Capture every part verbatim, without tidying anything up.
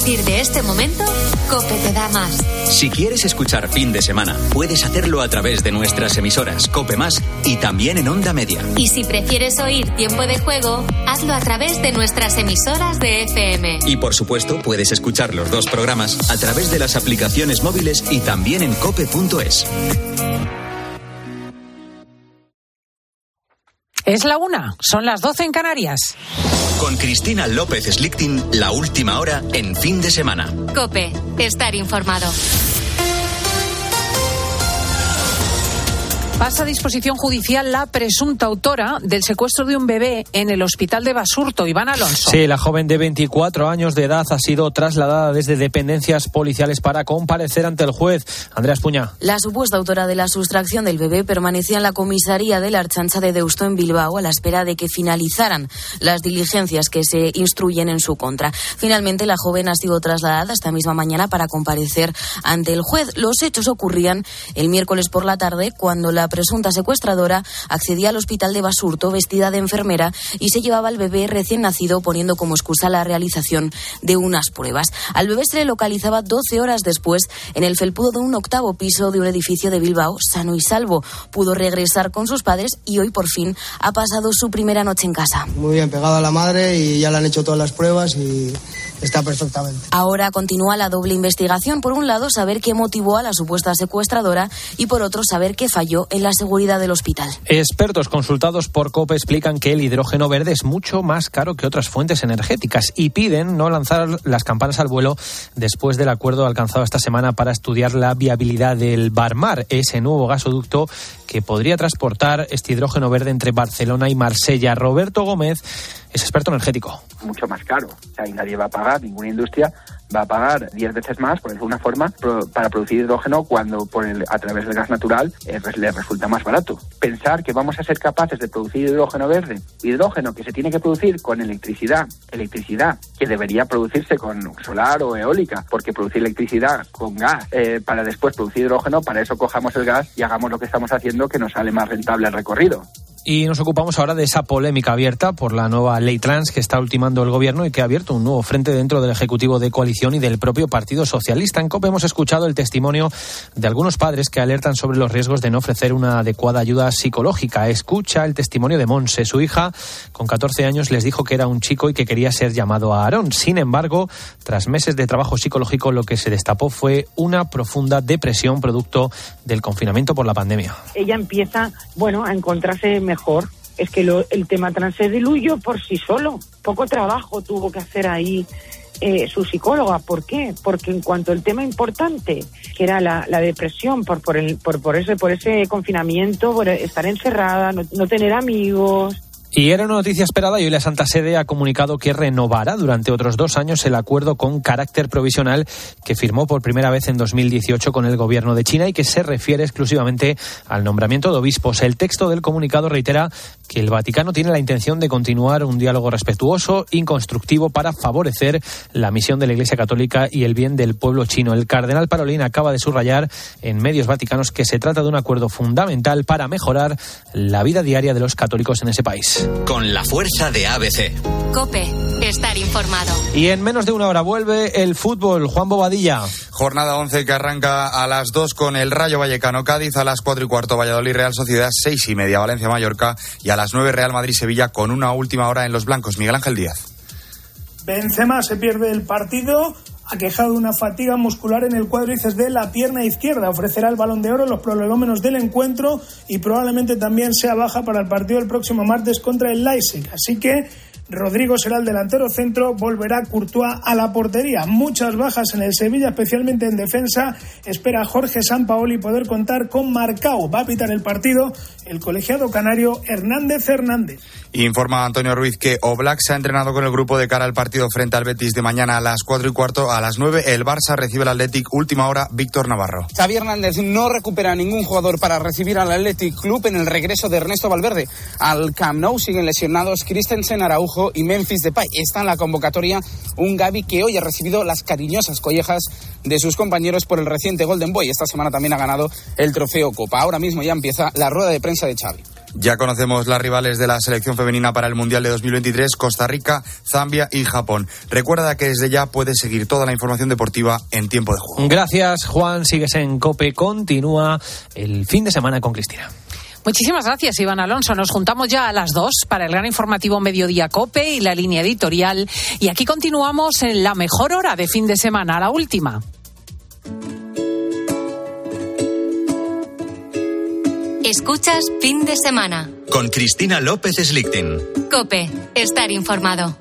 partir de este momento, COPE te da más. Si quieres escuchar Fin de Semana, puedes hacerlo a través de nuestras emisoras COPE Más y también en Onda Media. Y si prefieres oír Tiempo de Juego, hazlo a través de nuestras emisoras de F M. Y por supuesto, puedes escuchar los dos programas a través de las aplicaciones móviles y también en cope punto es. Es la una, son las doce en Canarias. Con Cristina López Slichting, la última hora en Fin de Semana. COPE, estar informado. Pasa a disposición judicial la presunta autora del secuestro de un bebé en el hospital de Basurto, Iván Alonso. Sí, la joven de veinticuatro años de edad ha sido trasladada desde dependencias policiales para comparecer ante el juez. Andrea Espuña. La supuesta autora de la sustracción del bebé permanecía en la comisaría de la Ertzaintza de Deusto en Bilbao a la espera de que finalizaran las diligencias que se instruyen en su contra. Finalmente, la joven ha sido trasladada esta misma mañana para comparecer ante el juez. Los hechos ocurrían el miércoles por la tarde, cuando la presunta secuestradora accedía al hospital de Basurto vestida de enfermera y se llevaba al bebé recién nacido, poniendo como excusa la realización de unas pruebas. Al bebé se le localizaba doce horas después en el felpudo de un octavo piso de un edificio de Bilbao, sano y salvo. Pudo regresar con sus padres y hoy por fin ha pasado su primera noche en casa. Muy bien, pegado a la madre, y ya le han hecho todas las pruebas y está perfectamente. Ahora continúa la doble investigación. Por un lado, saber qué motivó a la supuesta secuestradora y por otro, saber qué falló en la seguridad del hospital. Expertos consultados por COPE explican que el hidrógeno verde es mucho más caro que otras fuentes energéticas y piden no lanzar las campanas al vuelo después del acuerdo alcanzado esta semana para estudiar la viabilidad del Barmar, ese nuevo gasoducto que podría transportar este hidrógeno verde entre Barcelona y Marsella. Roberto Gómez es experto energético. Mucho más caro, o sea, y nadie va a pagar, ninguna industria va a pagar diez veces más, por decirlo de una forma, pro, para producir hidrógeno cuando por el, a través del gas natural eh, le resulta más barato. Pensar que vamos a ser capaces de producir hidrógeno verde, hidrógeno que se tiene que producir con electricidad, electricidad que debería producirse con solar o eólica, porque producir electricidad con gas eh, para después producir hidrógeno, para eso cojamos el gas y hagamos lo que estamos haciendo, que nos sale más rentable el recorrido. Y nos ocupamos ahora de esa polémica abierta por la nueva ley trans que está ultimando el gobierno y que ha abierto un nuevo frente dentro del Ejecutivo de Coalición y del propio Partido Socialista. En COPE hemos escuchado el testimonio de algunos padres que alertan sobre los riesgos de no ofrecer una adecuada ayuda psicológica. Escucha el testimonio de Monse. Su hija, con catorce años, les dijo que era un chico y que quería ser llamado Aarón. Sin embargo, tras meses de trabajo psicológico, lo que se destapó fue una profunda depresión producto del confinamiento por la pandemia. Ella empieza, bueno, a encontrarse mejor. Es que lo, el tema trans se diluyó por sí solo. Poco trabajo tuvo que hacer ahí eh, su psicóloga. ¿Por qué? Porque en cuanto al tema importante, que era la, la depresión por por, el, por por ese por ese confinamiento, por estar encerrada, no, no tener amigos. Y era una noticia esperada y hoy la Santa Sede ha comunicado que renovará durante otros dos años el acuerdo con carácter provisional que firmó por primera vez en dos mil dieciocho con el gobierno de China y que se refiere exclusivamente al nombramiento de obispos. El texto del comunicado reitera que el Vaticano tiene la intención de continuar un diálogo respetuoso y constructivo para favorecer la misión de la Iglesia Católica y el bien del pueblo chino. El cardenal Parolin acaba de subrayar en medios vaticanos que se trata de un acuerdo fundamental para mejorar la vida diaria de los católicos en ese país. Con la fuerza de A B C. COPE, estar informado. Y en menos de una hora vuelve el fútbol. Juan Bobadilla. Jornada once que arranca a las dos con el Rayo Vallecano Cádiz, a las cuatro y cuarto Valladolid Real Sociedad, seis y media Valencia Mallorca y a las nueve Real Madrid Sevilla con una última hora en los blancos. Miguel Ángel Díaz. Benzema se pierde el partido, aquejado de una fatiga muscular en el cuádriceps de la pierna izquierda. Ofrecerá el Balón de Oro, los prolegómenos del encuentro y probablemente también sea baja para el partido del próximo martes contra el Leipzig. Así que Rodrigo será el delantero centro, volverá Courtois a la portería. Muchas bajas en el Sevilla, especialmente en defensa. Espera Jorge Sampaoli poder contar con Marcao. Va a pitar el partido el colegiado canario Hernández Hernández. Informa Antonio Ruiz que Oblak se ha entrenado con el grupo de cara al partido frente al Betis de mañana a las cuatro y cuarto. A las nueve el Barça recibe al Athletic. Última hora, Víctor Navarro. Xavi Hernández no recupera ningún jugador para recibir al Athletic Club en el regreso de Ernesto Valverde al Camp Nou. Siguen lesionados Christensen, Araujo y Memphis Depay. Está en la convocatoria un Gavi que hoy ha recibido las cariñosas collejas de sus compañeros por el reciente Golden Boy. Esta semana también ha ganado el trofeo Copa. Ahora mismo ya empieza la rueda de prensa de Xavi. Ya conocemos las rivales de la selección femenina para el Mundial de dos mil veintitrés, Costa Rica, Zambia y Japón. Recuerda que desde ya puedes seguir toda la información deportiva en Tiempo de Juego. Gracias, Juan. Sigues en COPE. Continúa el fin de semana con Cristina. Muchísimas gracias, Iván Alonso. Nos juntamos ya a las dos para el gran informativo Mediodía COPE y la línea editorial. Y aquí continuamos en la mejor hora de fin de semana, la última. Escuchas Fin de Semana. Con Cristina López Slichting. COPE. Estar informado.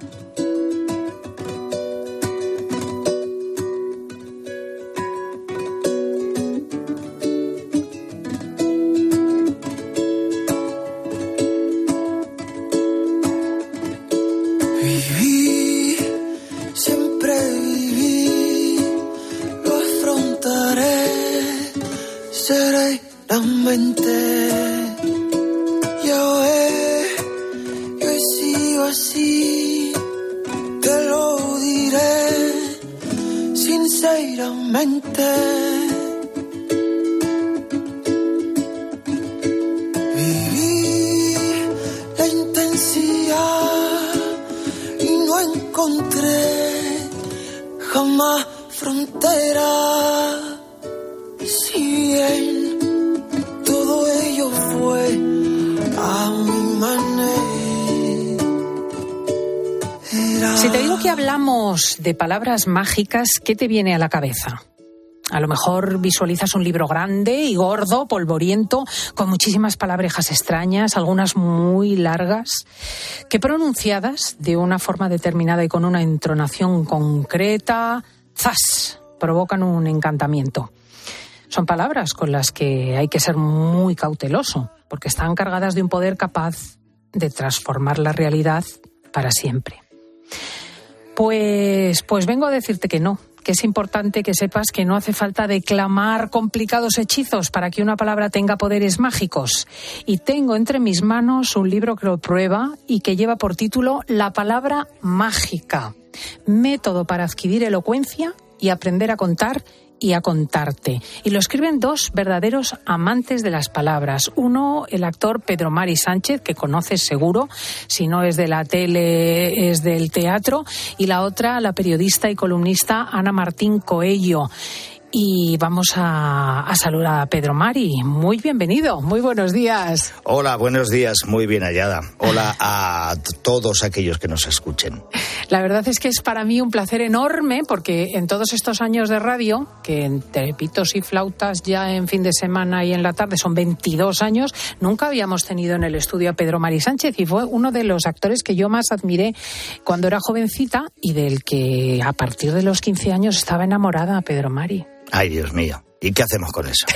De palabras mágicas, ¿qué te viene a la cabeza? A lo mejor visualizas un libro grande y gordo, polvoriento, con muchísimas palabrejas extrañas, algunas muy largas, que pronunciadas de una forma determinada y con una entonación concreta, ¡zas!, provocan un encantamiento. Son palabras con las que hay que ser muy cauteloso, porque están cargadas de un poder capaz de transformar la realidad para siempre. Pues, pues vengo a decirte que no, que es importante que sepas que no hace falta declamar complicados hechizos para que una palabra tenga poderes mágicos. Y tengo entre mis manos un libro que lo prueba y que lleva por título La palabra mágica. Método para adquirir elocuencia y aprender a contar y a contarte. Y lo escriben dos verdaderos amantes de las palabras. Uno, el actor Pedro Mari Sánchez, que conoces seguro, si no es de la tele, es del teatro. Y la otra, la periodista y columnista Ana Martín Coello. Y vamos a, a saludar a Pedro Mari. Muy bienvenido, muy buenos días. Hola, buenos días, muy bien hallada. Hola a todos aquellos que nos escuchen. La verdad es que es para mí un placer enorme porque en todos estos años de radio, que entre pitos y flautas ya en fin de semana y en la tarde son veintidós años, nunca habíamos tenido en el estudio a Pedro Mari Sánchez y fue uno de los actores que yo más admiré cuando era jovencita y del que a partir de los quince años estaba enamorada, Pedro Mari. Ay, Dios mío. ¿Y qué hacemos con eso?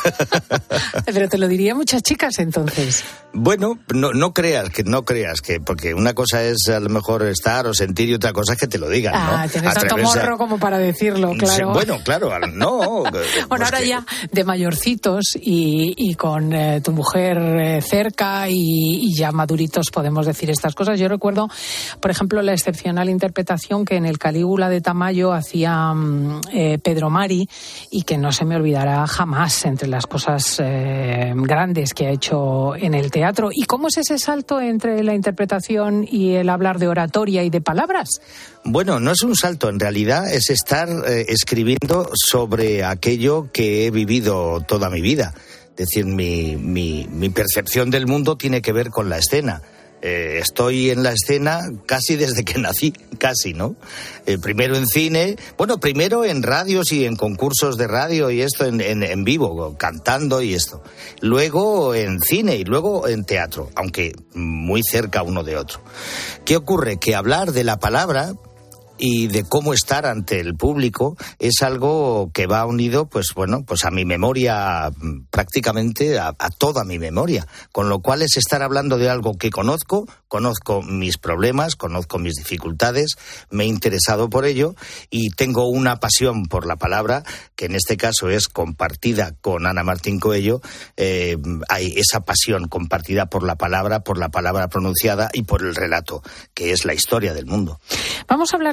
Pero te lo diría muchas chicas entonces. Bueno, no, no creas que no creas que porque una cosa es a lo mejor estar o sentir y otra cosa es que te lo digan, ¿no? Ah, tienes tanto morro a... como para decirlo, claro. Sí, bueno, claro, no. Bueno, pues ahora que... ya de mayorcitos y, y con eh, tu mujer eh, cerca y, y ya maduritos podemos decir estas cosas. Yo recuerdo, por ejemplo, la excepcional interpretación que en el Calígula de Tamayo hacía eh, Pedro Mari y que no se me olvidará jamás entre las cosas eh, grandes que ha hecho en el teatro. ¿Y cómo es ese salto entre la interpretación y el hablar de oratoria y de palabras? Bueno, no es un salto, en realidad es estar eh, escribiendo sobre aquello que he vivido toda mi vida. Es decir, mi, mi, mi percepción del mundo tiene que ver con la escena. Eh, estoy en la escena casi desde que nací, casi, ¿no? Eh, primero en cine, bueno, primero en radios y en concursos de radio y esto en, en, en vivo, cantando y esto. Luego en cine y luego en teatro, aunque muy cerca uno de otro. ¿Qué ocurre? Que hablar de la palabra y de cómo estar ante el público es algo que va unido, pues bueno, pues a mi memoria, prácticamente a, a toda mi memoria, con lo cual es estar hablando de algo que conozco, conozco mis problemas, conozco mis dificultades, me he interesado por ello y tengo una pasión por la palabra, que en este caso es compartida con Ana Martín Coello. Eh, hay esa pasión compartida por la palabra, por la palabra pronunciada y por el relato, que es la historia del mundo. Vamos a hablar en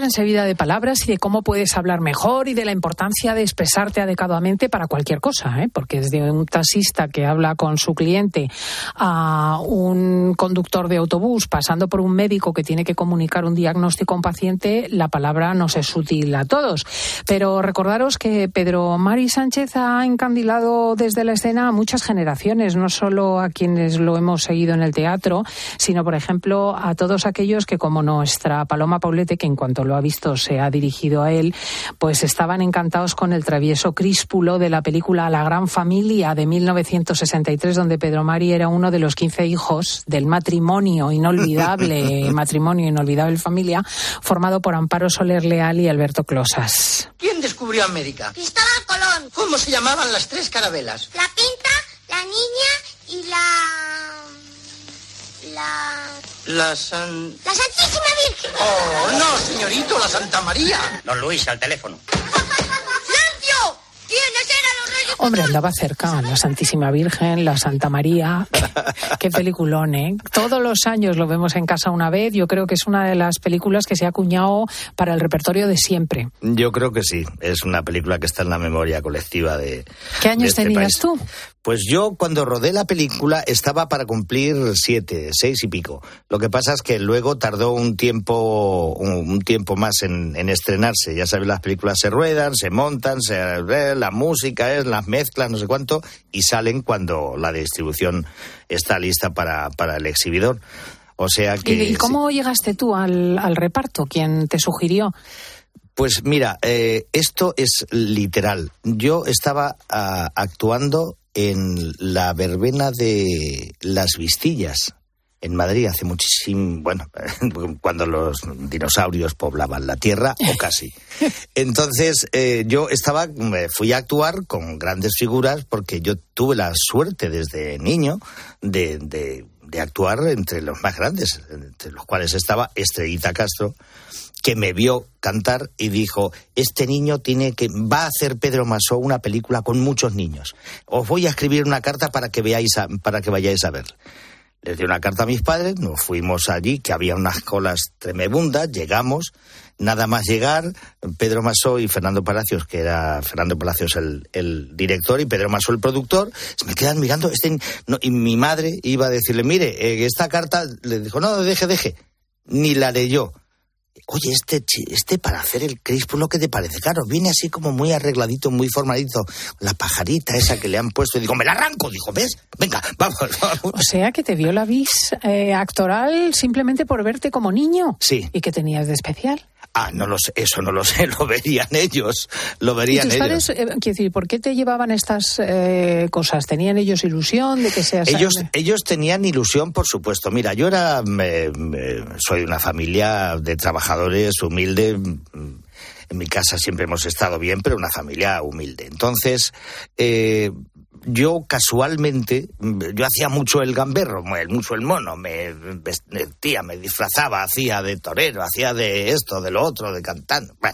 enseguida de palabras y de cómo puedes hablar mejor y de la importancia de expresarte adecuadamente para cualquier cosa, ¿eh? Porque desde un taxista que habla con su cliente a un conductor de autobús, pasando por un médico que tiene que comunicar un diagnóstico a un paciente, la palabra nos es útil a todos. Pero recordaros que Pedro Mari Sánchez ha encandilado desde la escena a muchas generaciones, no solo a quienes lo hemos seguido en el teatro, sino, por ejemplo, a todos aquellos que, como nuestra Paloma Paulete, que en cuanto lo ha visto se ha dirigido a él, pues estaban encantados con el travieso Críspulo de la película La Gran Familia de mil novecientos sesenta y tres, donde Pedro Mari era uno de los quince hijos del matrimonio inolvidable, matrimonio inolvidable familia, formado por Amparo Soler Leal y Alberto Closas. ¿Quién descubrió América? Cristóbal Colón. ¿Cómo se llamaban las tres carabelas? La Pinta, la Niña y la... La... La San... La Santísima Virgen. Oh, no, señorito, la Santa María. Don Luis, al teléfono. ¡Silencio! ¿Quiénes eran los reyes? Hombre, andaba cerca, la Santísima Virgen, la Santa María. Qué peliculón, ¿eh? Todos los años lo vemos en casa una vez. Yo creo que es una de las películas que se ha acuñado para el repertorio de siempre. Yo creo que sí. Es una película que está en la memoria colectiva de ¿Qué años de este tenías país. tú? Pues yo, cuando rodé la película, estaba para cumplir siete, seis y pico. Lo que pasa es que luego tardó un tiempo un, un tiempo más en, en estrenarse. Ya sabes, las películas se ruedan, se montan, se, eh, la música es, las mezclas, no sé cuánto, y salen cuando la distribución está lista para, para el exhibidor. O sea que... ¿Y, y cómo sí. llegaste tú al, al reparto? ¿Quién te sugirió? Pues mira, eh, esto es literal. Yo estaba uh, actuando en la verbena de Las Vistillas, en Madrid, hace muchísimo, bueno, cuando los dinosaurios poblaban la tierra, o casi. Entonces, eh, yo estaba, me fui a actuar con grandes figuras, porque yo tuve la suerte desde niño de, de, de actuar entre los más grandes, entre los cuales estaba Estrellita Castro, que me vio cantar y dijo, este niño tiene que va a hacer Pedro Masó una película con muchos niños. Os voy a escribir una carta para que veáis a, para que vayáis a verla. Les di una carta a mis padres, nos fuimos allí, que había unas colas tremebundas, llegamos, nada más llegar, Pedro Masó y Fernando Palacios, que era Fernando Palacios el, el director y Pedro Masó el productor, se me quedan mirando, este, no, y mi madre iba a decirle, mire, eh, esta carta, le dijo, no, deje, deje, ni la leyó. Oye, este, este para hacer el Críspulo, ¿qué te parece? Claro, viene así como muy arregladito, muy formadito, la pajarita esa que le han puesto, y digo, me la arranco, dijo, ¿ves? Venga, vamos, vamos. O sea, que te vio la vis eh, actoral simplemente por verte como niño. Sí. ¿Y qué tenías de especial? Ah, no lo sé, eso no lo sé, lo verían ellos, lo verían ellos. ¿Y tus ellos. padres, eh, quiero decir, por qué te llevaban estas eh, cosas? ¿Tenían ellos ilusión de que seas...? Ellos, ellos tenían ilusión, por supuesto. Mira, yo era, me, me, soy una familia de trabajadores humilde. En mi casa siempre hemos estado bien, pero una familia humilde. Entonces, eh, yo casualmente, yo hacía mucho el gamberro, mucho el mono, me vestía, me disfrazaba, hacía de torero, hacía de esto, de lo otro, de cantando, bueno.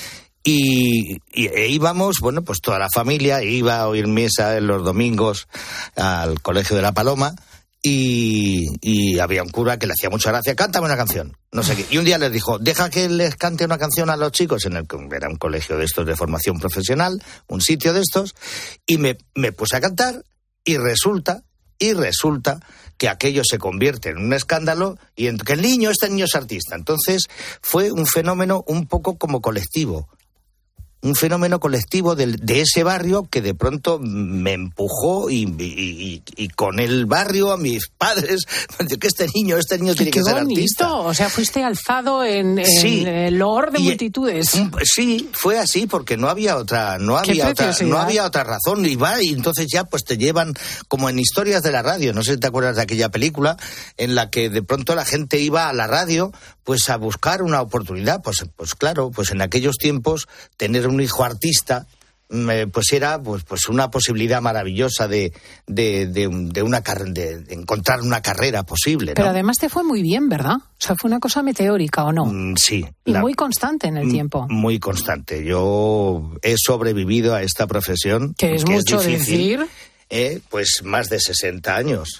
Y, y e íbamos, bueno, pues toda la familia iba a oír misa en los domingos al Colegio de la Paloma. Y, y había un cura que le hacía mucha gracia, cántame una canción, no sé qué. Y un día les dijo, deja que les cante una canción a los chicos, en el que era un colegio de estos de formación profesional, un sitio de estos, y me, me puse a cantar, y resulta, y resulta que aquello se convierte en un escándalo, y en, que el niño, este niño es artista. Entonces fue un fenómeno un poco como colectivo. Un fenómeno colectivo de, de ese barrio que de pronto me empujó y, y, y, y con el barrio a mis padres, que este niño, este niño tiene Qué que ser bonito. artista. O sea, fuiste alzado en, en sí. el loor de y, multitudes. Un, sí, fue así porque no había otra, no había otra, no había otra razón. Y va, y entonces ya pues te llevan como en historias de la radio. No sé si te acuerdas de aquella película en la que de pronto la gente iba a la radio pues a buscar una oportunidad. Pues, pues claro, pues en aquellos tiempos tener un hijo artista eh, pues era pues pues una posibilidad maravillosa de de, de, de una de, de encontrar una carrera posible, ¿no? Pero además te fue muy bien, ¿verdad? O sea, fue una cosa meteórica, ¿o no? Mm, sí. Y la, muy constante en el tiempo. Muy constante. Yo he sobrevivido a esta profesión. Que es que mucho es difícil, decir. Eh, pues más de sesenta años.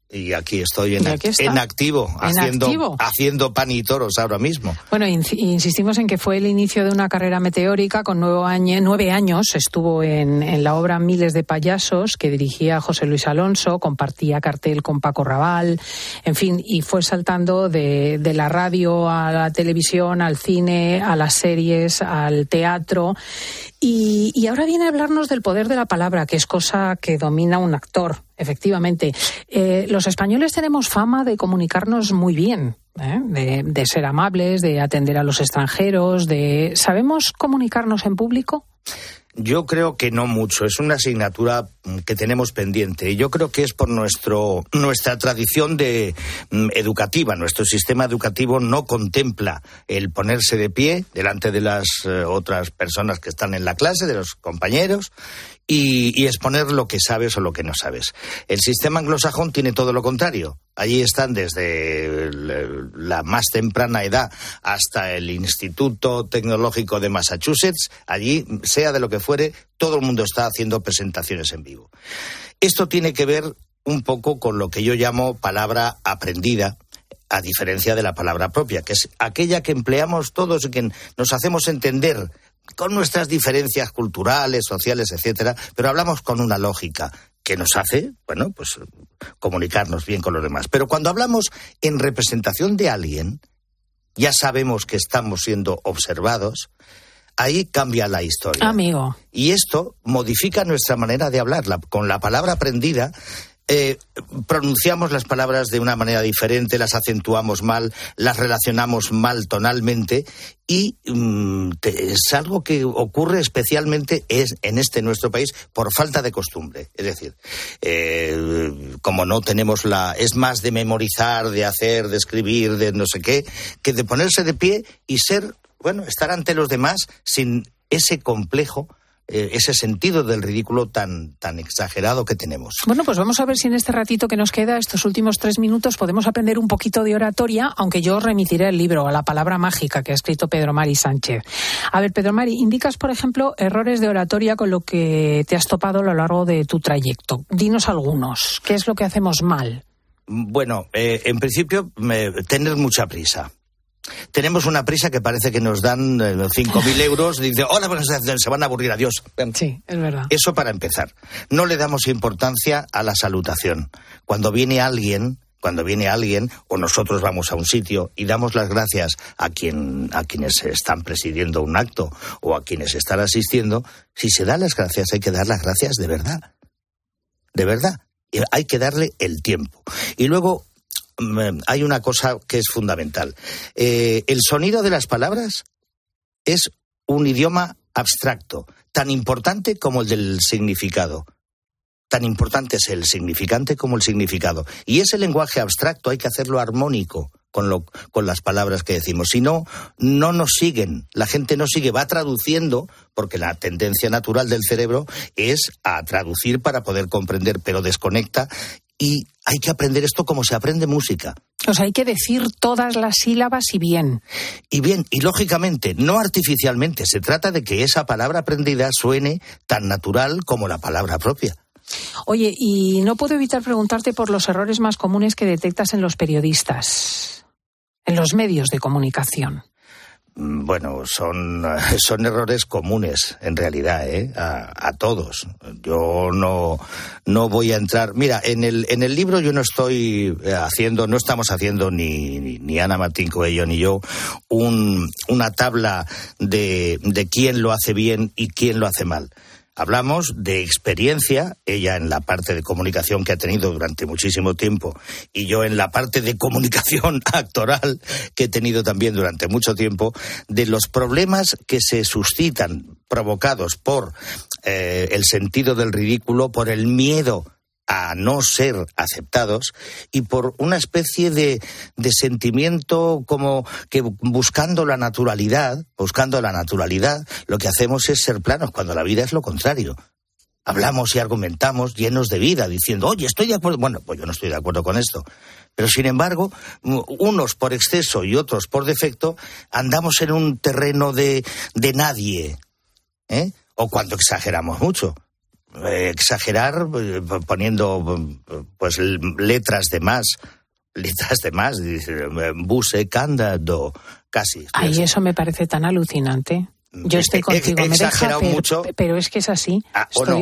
Y aquí estoy en, aquí en activo, en haciendo, activo. haciendo pan y toros ahora mismo. Bueno, in- insistimos en que fue el inicio de una carrera meteórica. Con nueve años, nueve años estuvo en, en la obra Miles de payasos, que dirigía José Luis Alonso, compartía cartel con Paco Raval, en fin, y fue saltando de, de la radio a la televisión, al cine, a las series, al teatro. Y, y ahora viene a hablarnos del poder de la palabra, que es cosa que domina un actor, efectivamente. Eh, los españoles tenemos fama de comunicarnos muy bien, ¿eh? de, de ser amables, de atender a los extranjeros, de... ¿Sabemos comunicarnos en público? Yo creo que no mucho, es una asignatura que tenemos pendiente. Y yo creo que es por nuestro nuestra tradición de mm, educativa. Nuestro sistema educativo no contempla el ponerse de pie delante de las eh, otras personas que están en la clase, de los compañeros, y, y exponer lo que sabes o lo que no sabes. El sistema anglosajón tiene todo lo contrario. Allí están desde la más temprana edad hasta el Instituto Tecnológico de Massachusetts. Allí, sea de lo que fuere, todo el mundo está haciendo presentaciones en vivo. Esto tiene que ver un poco con lo que yo llamo palabra aprendida, a diferencia de la palabra propia, que es aquella que empleamos todos y que nos hacemos entender con nuestras diferencias culturales, sociales, etcétera, pero hablamos con una lógica que nos hace, bueno, pues comunicarnos bien con los demás. Pero cuando hablamos en representación de alguien, ya sabemos que estamos siendo observados, ahí cambia la historia. Amigo. Y esto modifica nuestra manera de hablar. La, con la palabra aprendida, eh, pronunciamos las palabras de una manera diferente, las acentuamos mal, las relacionamos mal tonalmente, y mm, te, es algo que ocurre especialmente es, en este nuestro país por falta de costumbre. Es decir, eh, como no tenemos la... es más de memorizar, de hacer, de escribir, de no sé qué, que de ponerse de pie y ser... bueno, estar ante los demás sin ese complejo, eh, ese sentido del ridículo tan, tan exagerado que tenemos. Bueno, pues vamos a ver si en este ratito que nos queda, estos últimos tres minutos, podemos aprender un poquito de oratoria, aunque yo remitiré el libro a la palabra mágica que ha escrito Pedro Mari Sánchez. A ver, Pedro Mari, indicas, por ejemplo, errores de oratoria con lo que te has topado a lo largo de tu trayecto. Dinos algunos. ¿Qué es lo que hacemos mal? Bueno, eh, en principio, me, tener mucha prisa. Tenemos una prisa que parece que nos dan eh, cinco mil euros y dice, hola, bueno, se van a aburrir, adiós. Sí, es verdad. Eso para empezar. No le damos importancia a la salutación. Cuando viene alguien, cuando viene alguien, o nosotros vamos a un sitio y damos las gracias a quien, a quienes están presidiendo un acto o a quienes están asistiendo, si se dan las gracias hay que dar las gracias de verdad. De verdad. Y hay que darle el tiempo. Y luego hay una cosa que es fundamental. Eh, el sonido de las palabras es un idioma abstracto, tan importante como el del significado. Tan importante es el significante como el significado. Y ese lenguaje abstracto hay que hacerlo armónico con, lo, con las palabras que decimos. Si no, no nos siguen. La gente no sigue, va traduciendo, porque la tendencia natural del cerebro es a traducir para poder comprender, pero desconecta. Y hay que aprender esto como se aprende música. O sea, hay que decir todas las sílabas y bien. Y bien, y lógicamente, no artificialmente. Se trata de que esa palabra aprendida suene tan natural como la palabra propia. Oye, y no puedo evitar preguntarte por los errores más comunes que detectas en los periodistas, en los medios de comunicación. Bueno, son, son errores comunes, en realidad, ¿eh? A, a todos. Yo no, no voy a entrar... Mira, en el, en el libro yo no estoy haciendo, no estamos haciendo ni, ni, ni Ana Martín Coello ni yo, un, una tabla de, de quién lo hace bien y quién lo hace mal. Hablamos de experiencia, ella en la parte de comunicación que ha tenido durante muchísimo tiempo y yo en la parte de comunicación actoral que he tenido también durante mucho tiempo, de los problemas que se suscitan provocados por eh, el sentido del ridículo, por el miedo a no ser aceptados y por una especie de, de sentimiento como que buscando la naturalidad, buscando la naturalidad, lo que hacemos es ser planos, cuando la vida es lo contrario. Hablamos y argumentamos llenos de vida, diciendo, oye, estoy de acuerdo. Bueno, pues yo no estoy de acuerdo con esto. Pero sin embargo, unos por exceso y otros por defecto, andamos en un terreno de, de nadie, ¿eh? O cuando exageramos mucho. eh, exagerar eh, poniendo pues letras de más, letras de más, dice, buse candado, casi. Ay, eso me parece tan alucinante. Yo estoy contigo, he, he me exagerado deja, mucho. Pero, pero es que es así. Ah, estoy no.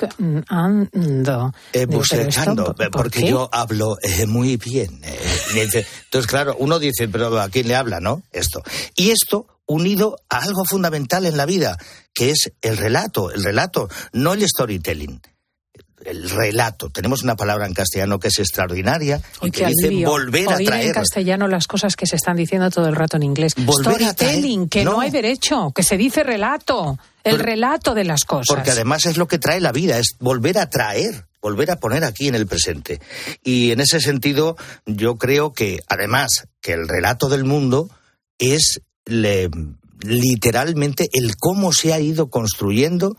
buscando. Eh, Digo, pero buscando, esto, ¿por porque qué? yo hablo eh, muy bien. Eh, entonces, claro, uno dice, pero ¿a quién le habla, no? Esto. Y esto unido a algo fundamental en la vida, que es el relato. El relato, no el storytelling. El relato. Tenemos una palabra en castellano que es extraordinaria y Uy, que dice alivio. volver a Oír traer. en castellano las cosas que se están diciendo todo el rato en inglés. Volver a traer. Storytelling, que no. No. hay derecho, que se dice relato. El Pero- relato de las cosas. Porque además es lo que trae la vida, es volver a traer, volver a poner aquí en el presente. Y en ese sentido, yo creo que, además, que el relato del mundo es le- literalmente el cómo se ha ido construyendo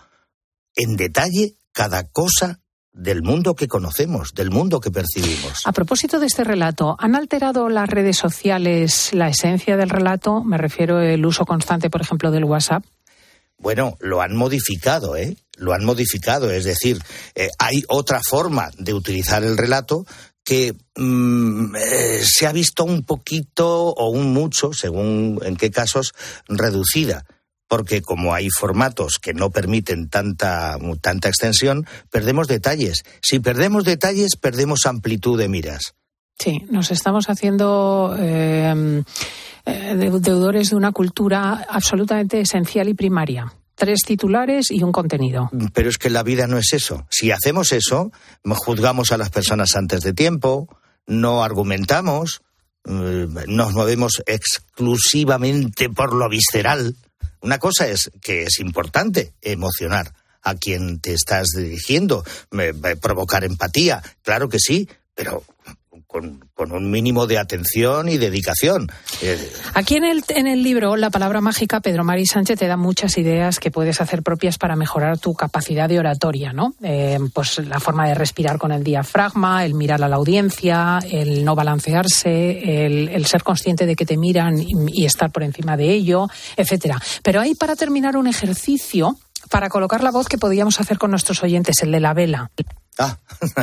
en detalle cada cosa del mundo que conocemos, del mundo que percibimos. A propósito de este relato, ¿han alterado las redes sociales la esencia del relato? Me refiero al uso constante, por ejemplo, del WhatsApp. Bueno, lo han modificado, ¿eh? Lo han modificado, es decir, eh, hay otra forma de utilizar el relato que mm, eh, se ha visto un poquito o un mucho, según en qué casos, reducida. Porque como hay formatos que no permiten tanta, tanta extensión, perdemos detalles. Si perdemos detalles, perdemos amplitud de miras. Sí, nos estamos haciendo eh, eh, deudores de una cultura absolutamente esencial y primaria. Tres titulares y un contenido. Pero es que la vida no es eso. Si hacemos eso, juzgamos a las personas antes de tiempo, no argumentamos, eh, nos movemos exclusivamente por lo visceral. Una cosa es que es importante emocionar a quien te estás dirigiendo, eh, provocar empatía, claro que sí, pero con, con un mínimo de atención y dedicación. Eh, Aquí en el, en el libro La palabra mágica, Pedro Mari Sánchez te da muchas ideas que puedes hacer propias para mejorar tu capacidad de oratoria, ¿no? Eh, pues la forma de respirar con el diafragma, el mirar a la audiencia, el no balancearse, el, el ser consciente de que te miran y, y estar por encima de ello, etcétera. Pero hay, para terminar, un ejercicio para colocar la voz que podíamos hacer con nuestros oyentes, el de la vela. Ah,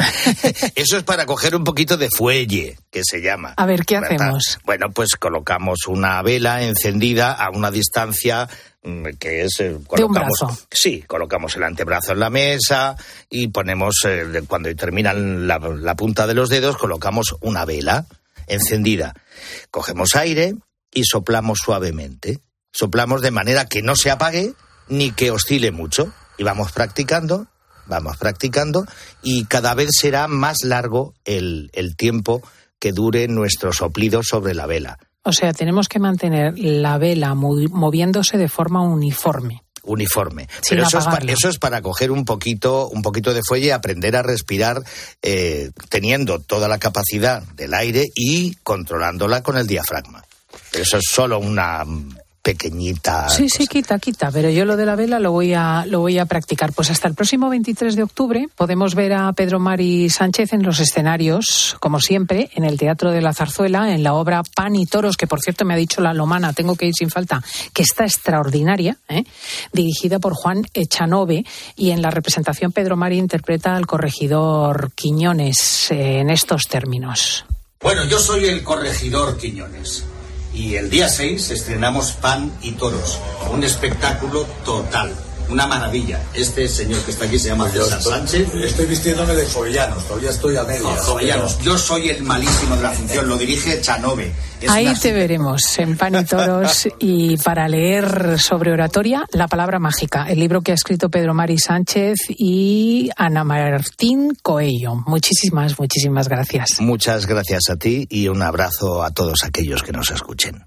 eso es para coger un poquito de fuelle, que se llama. A ver, ¿qué ¿verdad? hacemos? Bueno, pues colocamos una vela encendida a una distancia mm, que es... eh, colocamos, de un brazo. Sí, colocamos el antebrazo en la mesa y ponemos, eh, de- cuando terminan la, la punta de los dedos, colocamos una vela encendida. Cogemos aire y soplamos suavemente. Soplamos de manera que no se apague ni que oscile mucho. Y vamos practicando... Vamos practicando y cada vez será más largo el, el tiempo que dure nuestro soplido sobre la vela. O sea, tenemos que mantener la vela movi- moviéndose de forma uniforme. Uniforme. Sin Pero eso es, pa- apagarla. eso es para coger un poquito, un poquito de fuelle y aprender a respirar eh, teniendo toda la capacidad del aire y controlándola con el diafragma. Pero eso es solo una pequeñita... Sí, sí, quita, quita, pero yo lo de la vela lo voy a lo voy a practicar. Pues hasta el próximo veintitrés de octubre podemos ver a Pedro Mari Sánchez en los escenarios, como siempre, en el Teatro de la Zarzuela, en la obra Pan y Toros, que por cierto me ha dicho la Lomana, tengo que ir sin falta, que está extraordinaria, ¿eh? Dirigida por Juan Echanove, y en la representación Pedro Mari interpreta al corregidor Quiñones eh, en estos términos. Bueno, yo soy el corregidor Quiñones. Y el día seis estrenamos Pan y Toros, un espectáculo total, una maravilla. Este señor que está aquí se llama César Sánchez. Estoy vistiéndome de jovellanos, todavía estoy a medias. No, jovellanos, yo soy el malísimo de la función, lo dirige Chanove. Es Ahí una- te veremos en Pan y Toros, y para leer sobre oratoria, La palabra mágica, el libro que ha escrito Pedro Mari Sánchez y Ana Martín Coello. Muchísimas, muchísimas gracias. Muchas gracias a ti y un abrazo a todos aquellos que nos escuchen.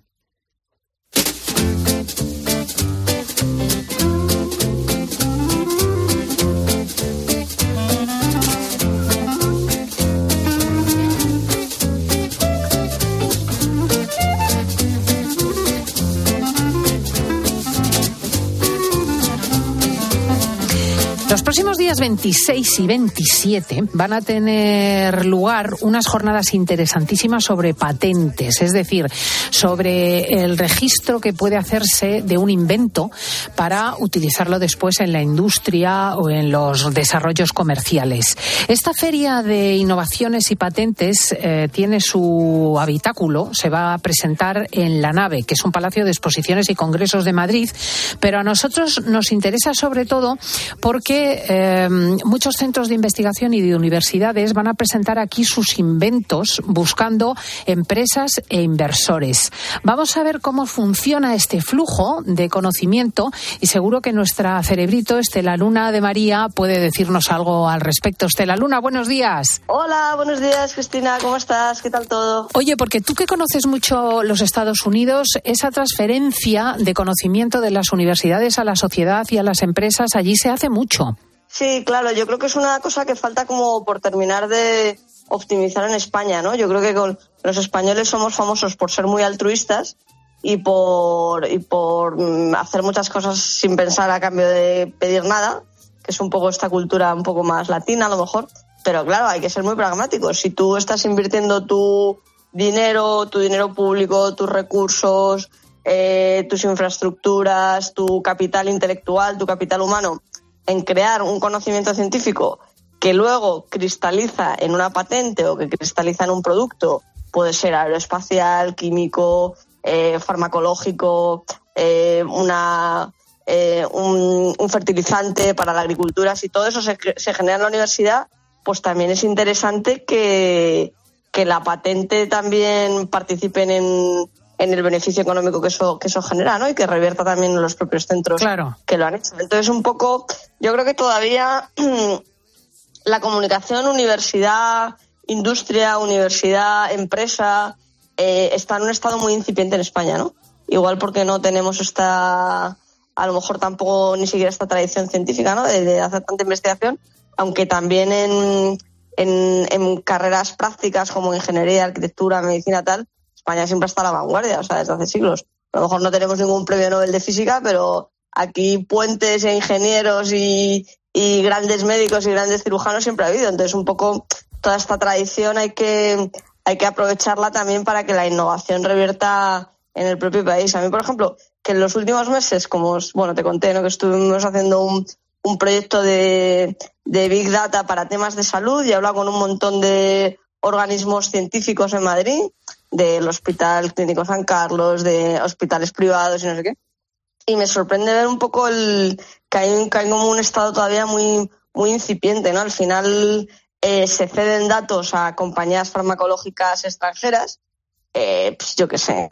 Los próximos días veintiséis y veintisiete van a tener lugar unas jornadas interesantísimas sobre patentes, es decir, sobre el registro que puede hacerse de un invento para utilizarlo después en la industria o en los desarrollos comerciales. Esta feria de innovaciones y patentes eh, tiene su habitáculo, se va a presentar en La Nave, que es un palacio de exposiciones y congresos de Madrid, pero a nosotros nos interesa sobre todo porque Eh, muchos centros de investigación y de universidades van a presentar aquí sus inventos buscando empresas e inversores. Vamos a ver cómo funciona este flujo de conocimiento y seguro que nuestra cerebrito Estela Luna de María puede decirnos algo al respecto. Estela Luna, buenos días. Hola, buenos días, Cristina, ¿cómo estás? ¿Qué tal todo? Oye, porque tú que conoces mucho los Estados Unidos, esa transferencia de conocimiento de las universidades a la sociedad y a las empresas allí se hace mucho. Sí, claro, yo creo que es una cosa que falta como por terminar de optimizar en España, ¿no? Yo creo que con los españoles somos famosos por ser muy altruistas y por, y por hacer muchas cosas sin pensar a cambio de pedir nada, que es un poco esta cultura un poco más latina a lo mejor, pero claro, hay que ser muy pragmáticos. Si tú estás invirtiendo tu dinero, tu dinero público, tus recursos, eh, tus infraestructuras, tu capital intelectual, tu capital humano, en crear un conocimiento científico que luego cristaliza en una patente o que cristaliza en un producto, puede ser aeroespacial, químico, eh, farmacológico, eh, una, eh, un, un fertilizante para la agricultura, si todo eso se, se genera en la universidad, pues también es interesante que, que la patente también participen en en el beneficio económico que eso que eso genera, ¿no? Y que revierta también en los propios centros claro. que lo han hecho. Entonces, un poco, yo creo que todavía la comunicación universidad, industria, universidad, empresa, eh, está en un estado muy incipiente en España, ¿no? Igual porque no tenemos esta, a lo mejor tampoco ni siquiera esta tradición científica, ¿no? De, de hacer tanta investigación, aunque también en, en, en carreras prácticas como ingeniería, arquitectura, medicina, tal, España siempre está a la vanguardia, o sea, desde hace siglos. A lo mejor no tenemos ningún premio Nobel de física, pero aquí puentes e ingenieros y, y grandes médicos y grandes cirujanos siempre ha habido. Entonces, un poco toda esta tradición hay que, hay que aprovecharla también para que la innovación revierta en el propio país. A mí, por ejemplo, que en los últimos meses, como bueno, te conté, ¿no? Que estuvimos haciendo un, un proyecto de, de Big Data para temas de salud y he hablado con un montón de organismos científicos en Madrid, del Hospital Clínico San Carlos, de hospitales privados y no sé qué. Y me sorprende ver un poco el que hay, que hay como un estado todavía muy, muy incipiente, ¿no? Al final eh, se ceden datos a compañías farmacológicas extranjeras, eh, pues yo qué sé,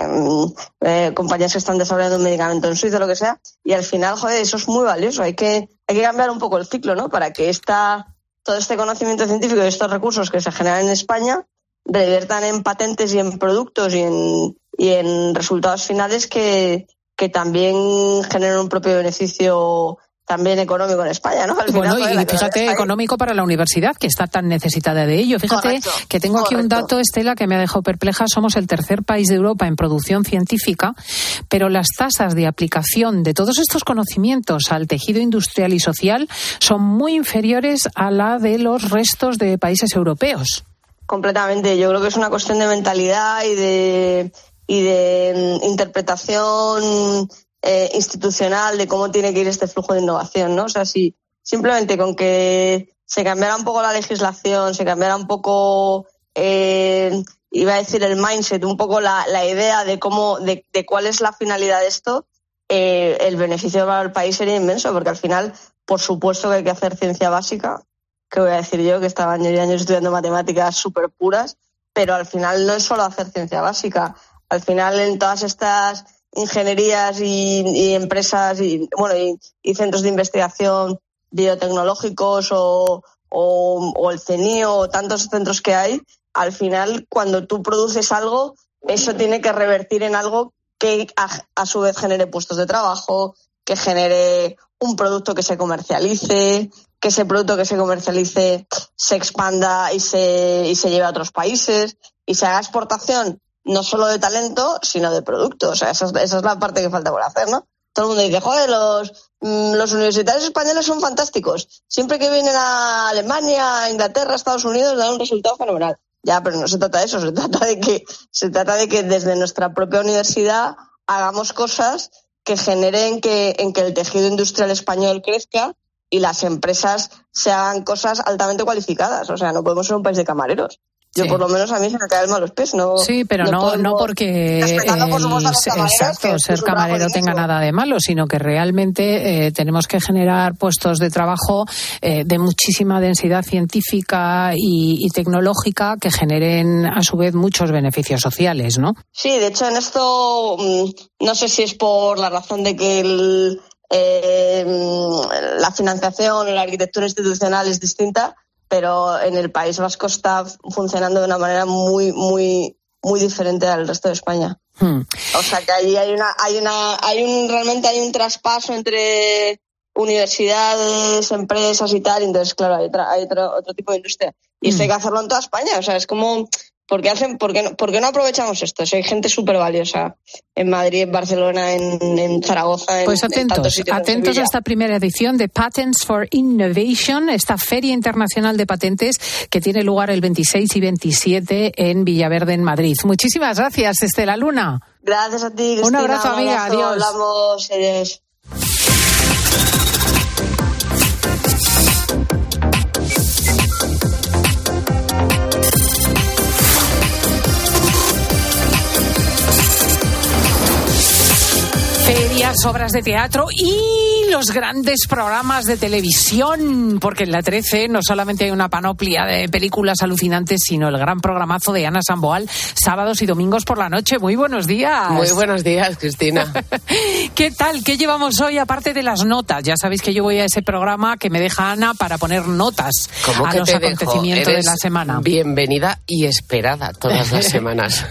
eh, compañías que están desarrollando un medicamento en Suiza, lo que sea, y al final, joder, eso es muy valioso. Hay que, hay que cambiar un poco el ciclo, ¿no? Para que esta, todo este conocimiento científico y estos recursos que se generan en España reviertan en patentes y en productos y en, y en resultados finales que, que también generen un propio beneficio también económico en España, ¿no? Al bueno, final, y fíjate, económico para la universidad, que está tan necesitada de ello. Fíjate correcto, que tengo aquí correcto. un dato, Estela, que me ha dejado perpleja. Somos el tercer país de Europa en producción científica, pero las tasas de aplicación de todos estos conocimientos al tejido industrial y social son muy inferiores a la de los restos de países europeos. Completamente. Yo creo que es una cuestión de mentalidad y de, y de interpretación eh, institucional de cómo tiene que ir este flujo de innovación, ¿no? O sea, si simplemente con que se cambiara un poco la legislación, se cambiara un poco, eh, iba a decir el mindset, un poco la, la idea de cómo, de, de cuál es la finalidad de esto, eh, el beneficio para el país sería inmenso, porque al final, por supuesto que hay que hacer ciencia básica, que voy a decir yo, que estaba años y años estudiando matemáticas súper puras, pero al final no es solo hacer ciencia básica. Al final en todas estas ingenierías y, y empresas y bueno y, y centros de investigación biotecnológicos o, o, o el CENIO o tantos centros que hay, al final cuando tú produces algo, eso tiene que revertir en algo que a, a su vez genere puestos de trabajo, que genere un producto que se comercialice, que ese producto que se comercialice se expanda y se, y se lleve a otros países y se haga exportación no solo de talento, sino de producto. O sea, esa es, esa es la parte que falta por hacer, ¿no? todo el mundo dice, joder, los, los universitarios españoles son fantásticos. Siempre que vienen a Alemania, a Inglaterra, a Estados Unidos, dan un resultado fenomenal. Ya, pero no se trata de eso, se trata de que, se trata de que desde nuestra propia universidad hagamos cosas que generen que, en que el tejido industrial español crezca y las empresas se hagan cosas altamente cualificadas. O sea, no podemos ser un país de camareros. Yo, sí. por lo menos, a mí se me caen mal los pies. No, sí, pero no, no, podemos, no porque el, exacto, ser camarero tenga nada de malo, sino que realmente eh, tenemos que generar puestos de trabajo eh, de muchísima densidad científica y, y tecnológica que generen, a su vez, muchos beneficios sociales, ¿no? Sí, de hecho, en esto, no sé si es por la razón de que el, eh, la financiación o la arquitectura institucional es distinta, pero en el País Vasco está funcionando de una manera muy, muy, muy diferente al resto de España. Hmm. O sea que allí hay una, hay una, hay un, realmente hay un traspaso entre universidades, empresas y tal, entonces claro, hay, otra, hay otro, otro tipo de industria. Y hmm. esto hay que hacerlo en toda España, o sea, es como, ¿por qué hacen, por qué no, por qué no aprovechamos esto? Si hay gente súper valiosa en Madrid, en Barcelona, en, en Zaragoza, en, pues atentos, en atentos a esta primera edición de Patents for Innovation, esta Feria Internacional de Patentes que tiene lugar el veintiséis y veintisiete en Villaverde, en Madrid. Muchísimas gracias, Estela Luna. Gracias a ti, Cristina. Un abrazo, amiga. Un abrazo, adiós. Hablamos, adiós. Ferias, obras de teatro y los grandes programas de televisión, porque en la trece no solamente hay una panoplia de películas alucinantes, sino el gran programazo de Ana Samboal, sábados y domingos por la noche. Muy buenos días. Muy buenos días, Cristina. ¿Qué tal? ¿Qué llevamos hoy aparte de las notas? Ya sabéis que yo voy a ese programa que me deja Ana para poner notas a los acontecimientos de la semana. Bienvenida y esperada todas las semanas.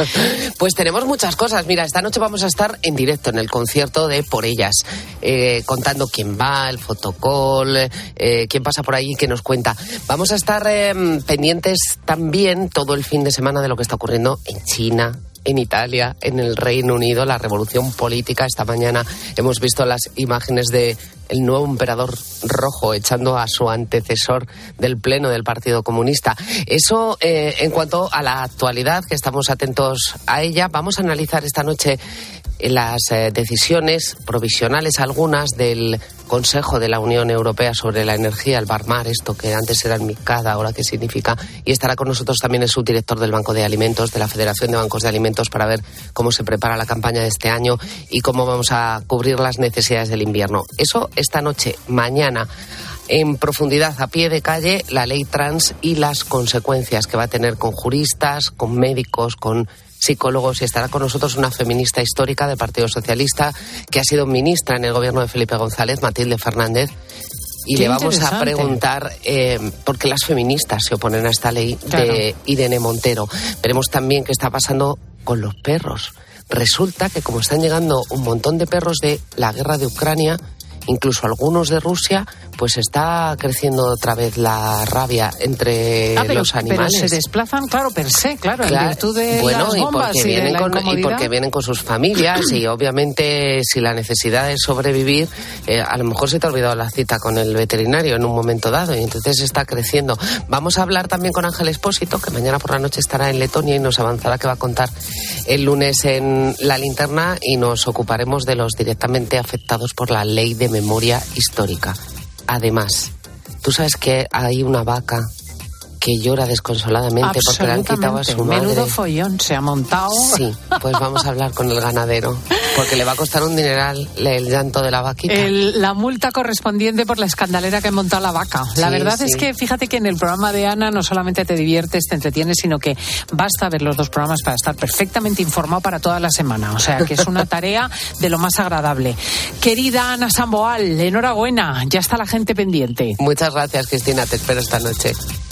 Pues tenemos muchas cosas. Mira, esta noche vamos a estar en directo en el concierto de Por Ellas, eh, contando quién va, el fotocall, eh, quién pasa por ahí, qué nos cuenta. Vamos a estar eh, pendientes también todo el fin de semana de lo que está ocurriendo en China, en Italia, en el Reino Unido, la revolución política. Esta mañana hemos visto las imágenes de el nuevo emperador rojo echando a su antecesor del pleno del Partido Comunista. Eso eh, en cuanto a la actualidad, que estamos atentos a ella. Vamos a analizar esta noche las eh, decisiones provisionales, algunas del Consejo de la Unión Europea sobre la energía, el Barmar, esto que antes era el MICAD, ahora qué significa. Y estará con nosotros también el subdirector del Banco de Alimentos, de la Federación de Bancos de Alimentos, para ver cómo se prepara la campaña de este año y cómo vamos a cubrir las necesidades del invierno. Eso esta noche. Mañana, en profundidad, a pie de calle, la ley trans y las consecuencias que va a tener con juristas, con médicos, con psicólogos, y estará con nosotros una feminista histórica del Partido Socialista que ha sido ministra en el gobierno de Felipe González, Matilde Fernández, y qué le vamos a preguntar eh, por qué las feministas se oponen a esta ley claro. de Irene Montero. Veremos también qué está pasando con los perros. Resulta que como están llegando un montón de perros de la guerra de Ucrania, incluso algunos de Rusia, pues está creciendo otra vez la rabia entre ah, pero, los animales. Pero se desplazan, claro, per se, claro, claro en virtud de bueno, las bombas y porque, y, vienen de la con, y porque vienen con sus familias y obviamente si la necesidad es sobrevivir, eh, a lo mejor se te ha olvidado la cita con el veterinario en un momento dado y entonces está creciendo. Vamos a hablar también con Ángel Expósito, que mañana por la noche estará en Letonia y nos avanzará que va a contar el lunes en La Linterna, y nos ocuparemos de los directamente afectados por la ley de memoria histórica. Además, tú sabes que hay una vaca que llora desconsoladamente porque le han quitado a su madre. Menudo follón se ha montado. Sí, pues vamos a hablar con el ganadero, porque le va a costar un dineral el llanto de la vaquita. El, la multa correspondiente por la escandalera que ha montado la vaca. La sí, verdad sí. es que fíjate que en el programa de Ana no solamente te diviertes, te entretienes, sino que basta ver los dos programas para estar perfectamente informado para toda la semana. O sea, que es una tarea de lo más agradable. Querida Ana Samboal, enhorabuena, ya está la gente pendiente. Muchas gracias, Cristina, te espero esta noche.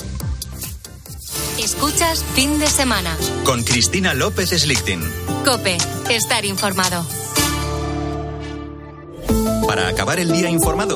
Escuchas Fin de Semana con Cristina López Slichting. COPE, estar informado. Para acabar el día informado,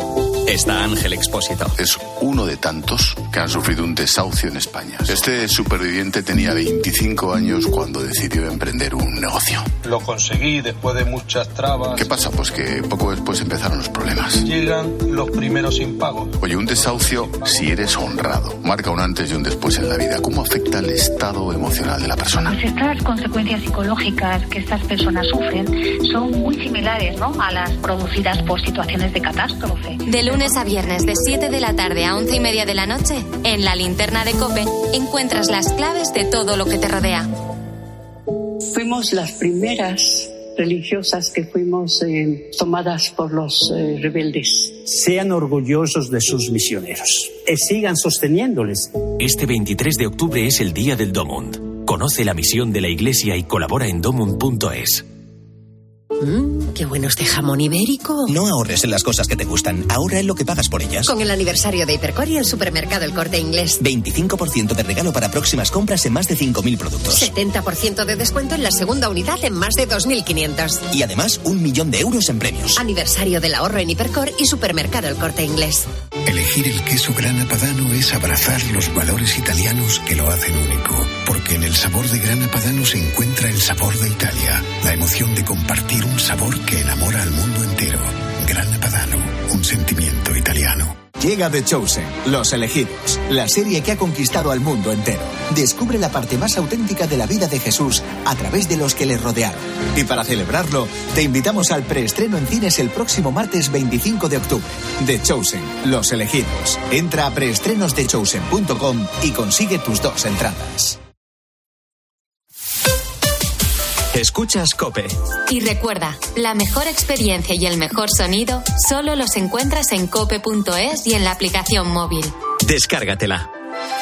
está Ángel Expósito. Es uno de tantos que han sufrido un desahucio en España. Este superviviente tenía veinticinco años cuando decidió emprender un negocio. Lo conseguí después de muchas trabas. ¿Qué pasa? Pues que poco después empezaron los problemas. Llegan los primeros impagos. Oye, un desahucio, si eres honrado, marca un antes y un después en la vida. ¿Cómo afecta el estado emocional de la persona? Pues estas consecuencias psicológicas que estas personas sufren son muy similares, ¿no?, a las producidas por situaciones de catástrofe. De lunes a viernes, de siete de la tarde a once y media de la noche, en la linterna de COPE, encuentras las claves de todo lo que te rodea. Fuimos las primeras religiosas que fuimos eh, tomadas por los eh, rebeldes. Sean orgullosos de sus misioneros y sigan sosteniéndoles. Este veintitrés de octubre es el Día del Domund. Conoce la misión de la Iglesia y colabora en domund punto es. Mmm, qué bueno este jamón ibérico. No ahorres en las cosas que te gustan, ahorra en lo que pagas por ellas. Con el aniversario de Hipercor y el supermercado El Corte Inglés. veinticinco por ciento de regalo para próximas compras en más de cinco mil productos. setenta por ciento de descuento en la segunda unidad en más de dos mil quinientos. Y además, un millón de euros en premios. Aniversario del ahorro en Hipercor y supermercado El Corte Inglés. Elegir el queso Grana Padano es abrazar los valores italianos que lo hacen único. Porque en el sabor de Grana Padano se encuentra el sabor de Italia. La emoción de compartir un sabor que enamora al mundo entero. Grana Padano, un sentimiento italiano. Llega The Chosen, Los Elegidos, la serie que ha conquistado al mundo entero. Descubre la parte más auténtica de la vida de Jesús a través de los que le rodearon. Y para celebrarlo, te invitamos al preestreno en cines el próximo martes veinticinco de octubre. The Chosen, Los Elegidos. Entra a preestrenos de chosen punto com y consigue tus dos entradas. Escuchas COPE. Y recuerda, la mejor experiencia y el mejor sonido solo los encuentras en cope punto es y en la aplicación móvil. Descárgatela.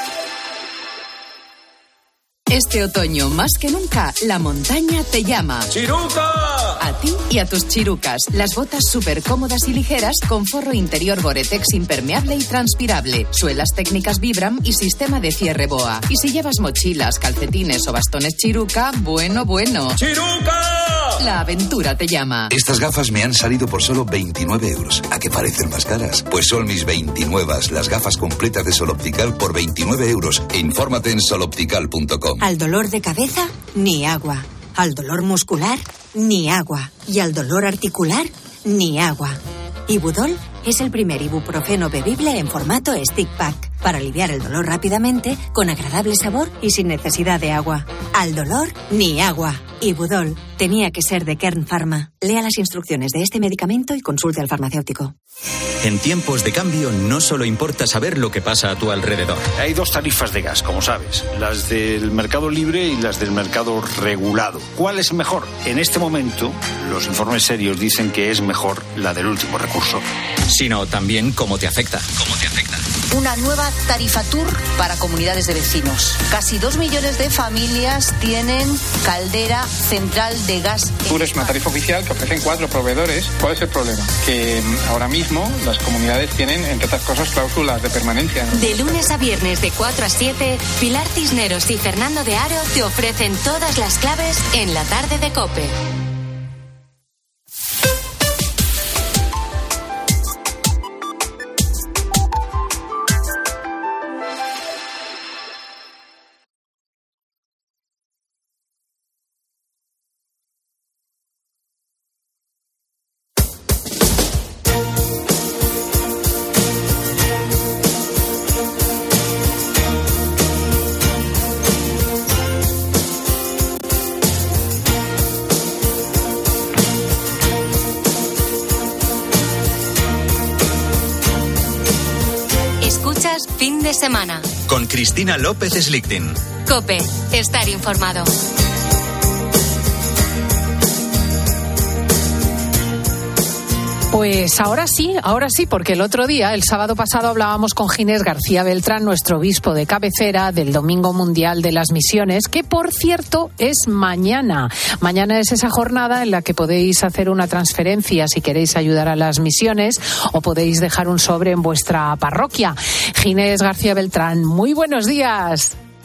Este otoño, más que nunca, la montaña te llama. ¡Chiruca! A ti y a tus chirucas. Las botas súper cómodas y ligeras con forro interior Gore-Tex impermeable y transpirable, suelas técnicas Vibram y sistema de cierre BOA. Y si llevas mochilas, calcetines o bastones Chiruca, bueno, bueno. ¡Chiruca! La aventura te llama. Estas gafas me han salido por solo veintinueve euros. ¿A qué parecen más caras? Pues son mis veintinueve, las gafas completas de Sol Optical por veintinueve euros. Infórmate en sol optical punto com. Al dolor de cabeza, ni agua. Al dolor muscular, ni agua. Y al dolor articular, ni agua. Ibudol es el primer ibuprofeno bebible en formato stick pack para aliviar el dolor rápidamente, con agradable sabor y sin necesidad de agua. Al dolor, ni agua. Ibudol tenía que ser de Kern Pharma. Lea las instrucciones de este medicamento y consulte al farmacéutico. En tiempos de cambio no solo importa saber lo que pasa a tu alrededor. Hay dos tarifas de gas, como sabes, las del mercado libre y las del mercado regulado. ¿Cuál es mejor? En este momento, los informes serios dicen que es mejor la del último recurso. Sino también cómo te afecta. ¿Cómo te afecta? Una nueva tarifa Tour para comunidades de vecinos. Casi dos millones de familias tienen caldera central de gas. Tour es una tarifa oficial que ofrecen cuatro proveedores. ¿Cuál es el problema? Que ahora mismo las comunidades tienen, entre otras cosas, cláusulas de permanencia. De lunes a viernes de cuatro a siete, Pilar Cisneros y Fernando de Aro te ofrecen todas las claves en la tarde de COPE. Fin de semana. Con Cristina López Slichting. COPE. Estar informado. Pues ahora sí, ahora sí, porque el otro día, el sábado pasado, hablábamos con Ginés García Beltrán, nuestro obispo de cabecera del Domingo Mundial de las Misiones, que por cierto es mañana. Mañana es esa jornada en la que podéis hacer una transferencia si queréis ayudar a las misiones o podéis dejar un sobre en vuestra parroquia. Ginés García Beltrán, muy buenos días.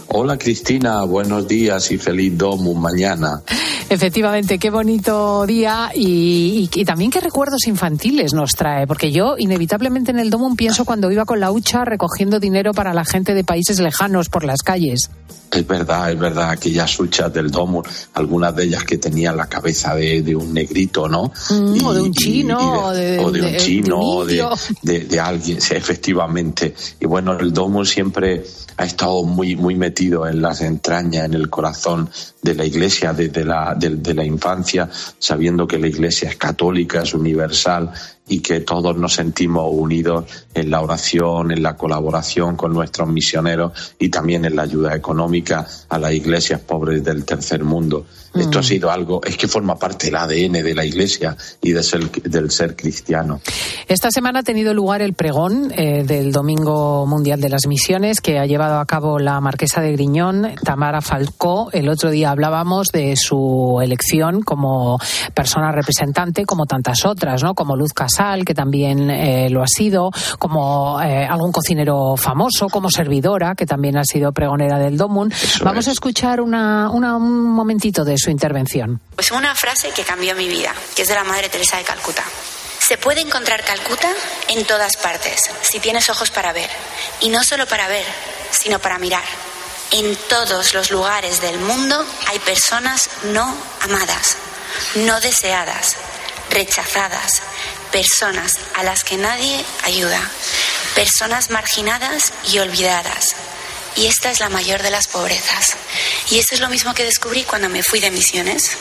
Hola Cristina, buenos días y feliz Domum mañana. Efectivamente, qué bonito día y, y, y también qué recuerdos infantiles nos trae, porque yo inevitablemente en el Domum pienso cuando iba con la hucha recogiendo dinero para la gente de países lejanos por las calles. Es verdad, es verdad, aquellas huchas del Domum, algunas de ellas que tenían la cabeza de, de un negrito, ¿no? Mm, y, o de un chino, y, y de, o de, de un chino, o de, de, de alguien, sí, efectivamente. Y bueno, el Domum siempre ha estado muy, muy metido en las entrañas, en el corazón de la Iglesia desde la, de, de la infancia, sabiendo que la Iglesia es católica, es universal y que todos nos sentimos unidos en la oración, en la colaboración con nuestros misioneros y también en la ayuda económica a las iglesias pobres del tercer mundo. Mm. Esto ha sido algo, es que forma parte del A D N de la Iglesia y de ser, del ser cristiano. Esta semana ha tenido lugar el pregón eh, del Domingo Mundial de las Misiones que ha llevado a cabo la marquesa de Griñón, Tamara Falcó. El otro día hablábamos de su elección como persona representante, como tantas otras, ¿no? Como Luz Casal, que también eh, lo ha sido, como eh, algún cocinero famoso, como servidora, que también ha sido pregonera del Domum. Eso Vamos es. a escuchar una, una, un momentito de su intervención. Pues una frase que cambió mi vida, que es de la Madre Teresa de Calcuta. Se puede encontrar Calcuta en todas partes, si tienes ojos para ver. Y no solo para ver, sino para mirar. En todos los lugares del mundo hay personas no amadas, no deseadas, rechazadas, personas a las que nadie ayuda, personas marginadas y olvidadas. Y esta es la mayor de las pobrezas. Y eso es lo mismo que descubrí cuando me fui de misiones.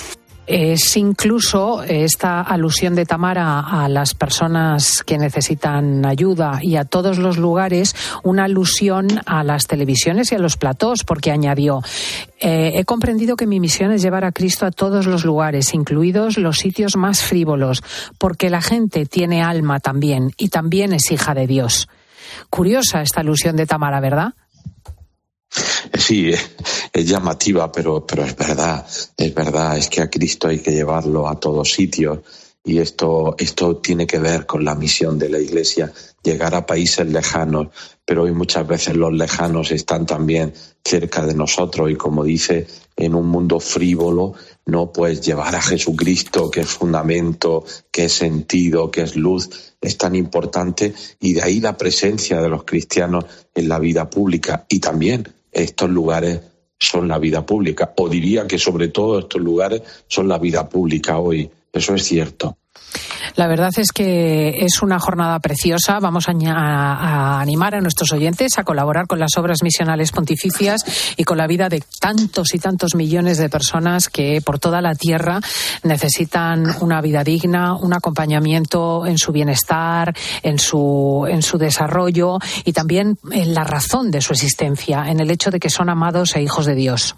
Es incluso esta alusión de Tamara a las personas que necesitan ayuda y a todos los lugares, una alusión a las televisiones y a los platós, porque añadió, eh, he comprendido que mi misión es llevar a Cristo a todos los lugares, incluidos los sitios más frívolos, porque la gente tiene alma también y también es hija de Dios. Curiosa esta alusión de Tamara, ¿verdad? Sí, es llamativa, pero, pero es verdad, es verdad, es que a Cristo hay que llevarlo a todos sitios y esto, esto tiene que ver con la misión de la Iglesia, llegar a países lejanos, pero hoy muchas veces los lejanos están también cerca de nosotros y como dice, en un mundo frívolo, no pues llevar a Jesucristo, que es fundamento, que es sentido, que es luz, es tan importante y de ahí la presencia de los cristianos en la vida pública y también estos lugares son la vida pública, o diría que sobre todo estos lugares son la vida pública hoy, eso es cierto. La verdad es que es una jornada preciosa. Vamos a, a animar a nuestros oyentes a colaborar con las obras misionales pontificias y con la vida de tantos y tantos millones de personas que por toda la tierra necesitan una vida digna, un acompañamiento en su bienestar, en su, en su desarrollo y también en la razón de su existencia, en el hecho de que son amados e hijos de Dios.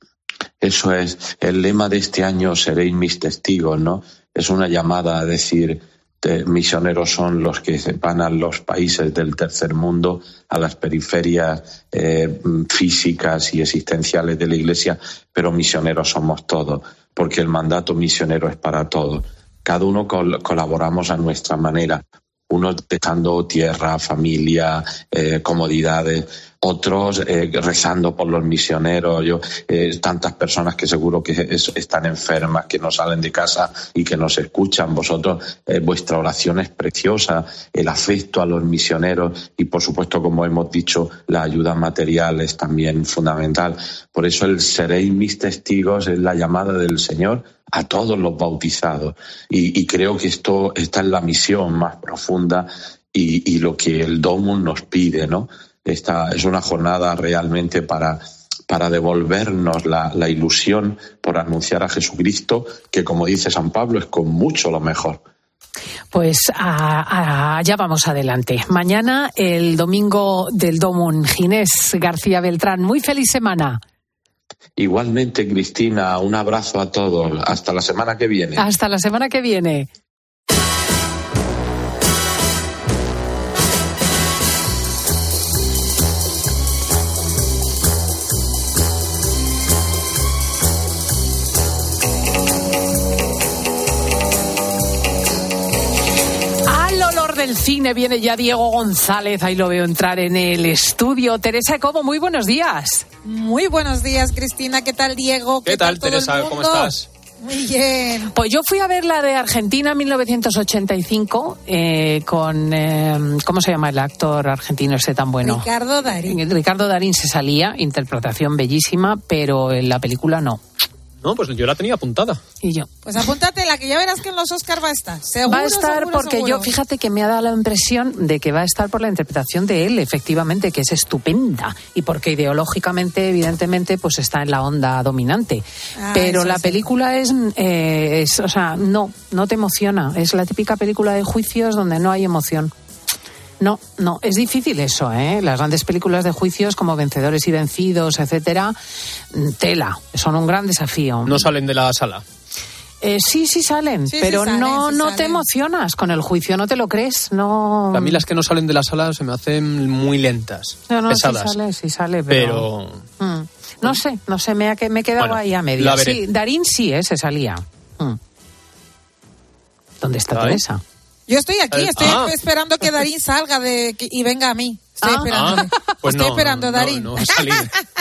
Eso es el lema de este año, seréis mis testigos, ¿no? Es una llamada a decir, eh, misioneros son los que van a los países del tercer mundo, a las periferias eh, físicas y existenciales de la Iglesia, pero misioneros somos todos, porque el mandato misionero es para todos. Cada uno col- colaboramos a nuestra manera, unos dejando tierra, familia, eh, comodidades, otros eh, rezando por los misioneros, yo, eh, tantas personas que seguro que es, están enfermas, que no salen de casa y que nos escuchan. Vosotros, eh, vuestra oración es preciosa, el afecto a los misioneros y, por supuesto, como hemos dicho, la ayuda material es también fundamental. Por eso el seréis mis testigos es la llamada del Señor a todos los bautizados. Y, y creo que esto, esta es la misión más profunda y, y lo que el Domum nos pide, ¿no? Esta es una jornada realmente para, para devolvernos la, la ilusión por anunciar a Jesucristo, que como dice San Pablo es con mucho lo mejor. Pues a, a, ya vamos adelante. Mañana el domingo del Domum. Ginés García Beltrán, muy feliz semana. Igualmente, Cristina, un abrazo a todos. Hasta la semana que viene. Hasta la semana que viene. del cine viene ya Diego González, ahí lo veo entrar en el estudio. Teresa Cobo, muy buenos días. Muy buenos días, Cristina. ¿Qué tal, Diego? ¿Qué, ¿Qué tal, tal Teresa? ¿Cómo estás? Muy bien. Pues yo fui a ver la de Argentina mil novecientos ochenta y cinco eh, con, eh, ¿cómo se llama el actor argentino este tan bueno? Ricardo Darín. Ricardo Darín se salía, interpretación bellísima, pero en la película no. No, pues yo la tenía apuntada. Y yo. Pues apúntate, la que ya verás que en los Oscar va a estar. Seguro, va a estar seguro, porque seguro. yo, fíjate que me ha dado la impresión de que va a estar por la interpretación de él, efectivamente, que es estupenda. Y porque ideológicamente, evidentemente, pues está en la onda dominante. Ah, Pero la película es, eh, es, o sea, no, no te emociona. Es la típica película de juicios donde no hay emoción. No, no, es difícil eso, ¿eh? Las grandes películas de juicios como Vencedores y Vencidos, etcétera, tela, son un gran desafío. No salen de la sala. Eh, sí, sí salen, sí, pero sí salen, no, sí no salen. te emocionas con el juicio, no te lo crees, no. A mí las que no salen de la sala se me hacen muy lentas, no, no, pesadas. Sí sale, sí sale, pero. pero... Mm. No sé, no sé, me, ha, me he quedado bueno, ahí a medias. Sí, Darín sí, ¿eh? Se salía. Mm. ¿Dónde está ¿Ay? Teresa? Yo estoy aquí, estoy ah. esperando que Darín salga de y venga a mí. Estoy ah. esperando. Ah, pues estoy no, esperando, no, Darín. No, no salir.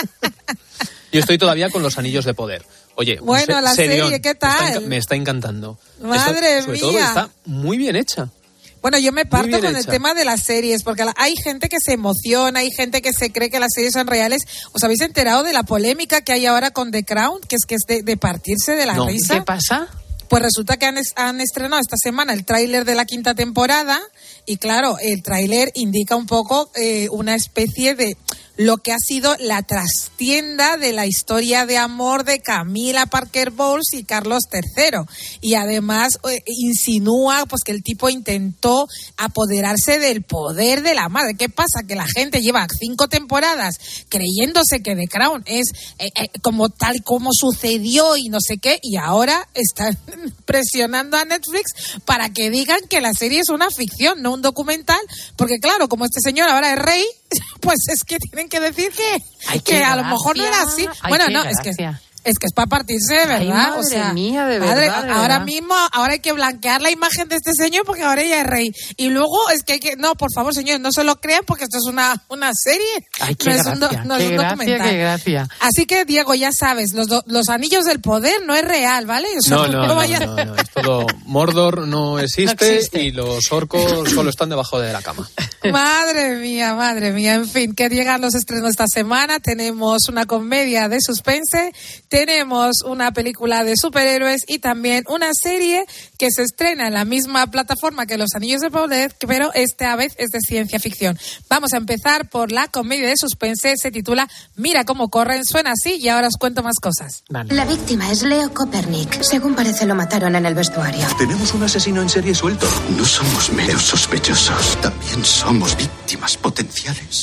Yo estoy todavía con los Anillos de Poder. Oye, bueno, la serión, serie, ¿qué tal? Me está, me está encantando. Madre Esto, sobre mía. todo está muy bien hecha. Bueno, yo me parto con hecha. el tema de las series, porque hay gente que se emociona, hay gente que se cree que las series son reales. ¿Os habéis enterado de la polémica que hay ahora con The Crown? Que es que es de, de partirse de la no. risa. ¿Qué pasa? Pues resulta que han, han estrenado esta semana el tráiler de la quinta temporada y claro, el tráiler indica un poco eh, una especie de lo que ha sido la trastienda de la historia de amor de Camila Parker Bowles y Carlos tercero. Y además eh, insinúa pues que el tipo intentó apoderarse del poder de la madre. ¿Qué pasa? Que la gente lleva cinco temporadas creyéndose que The Crown es eh, eh, como tal como sucedió y no sé qué, y ahora están presionando a Netflix para que digan que la serie es una ficción, no un documental, porque claro, como este señor ahora es rey, pues es que tienen que decir que, Ay, que a gracia. lo mejor no era así. Ay, bueno, no, gracia. es que es que es para partirse de verdad. Ay, madre o sea, mía, de madre, verdad, de ahora verdad. mismo, ahora hay que blanquear la imagen de este señor porque ahora ella es rey. Y luego es que hay que, no, por favor, señores, no se lo crean porque esto es una, una serie. Ay, qué no gracia, es un, do, no qué es un gracia, documental. qué gracia. Así que, Diego, ya sabes, los, do, los anillos del poder no es real, ¿vale? O sea, No, no, no, vaya... no, no, es todo. Mordor no existe, No existe y los orcos solo están debajo de la cama. Madre mía, madre mía. En fin, que llegan los estrenos esta semana. Tenemos una comedia de suspense, tenemos una película de superhéroes y también una serie que se estrena en la misma plataforma que Los Anillos de Poder, pero esta vez es de ciencia ficción. Vamos a empezar por la comedia de suspense, se titula Mira cómo corren, suena así y ahora os cuento más cosas. Vale. La víctima es Leo Kopernik. Según parece lo mataron en el vestuario. Tenemos un asesino en serie suelto. No somos meros sospechosos, también somos víctimas potenciales.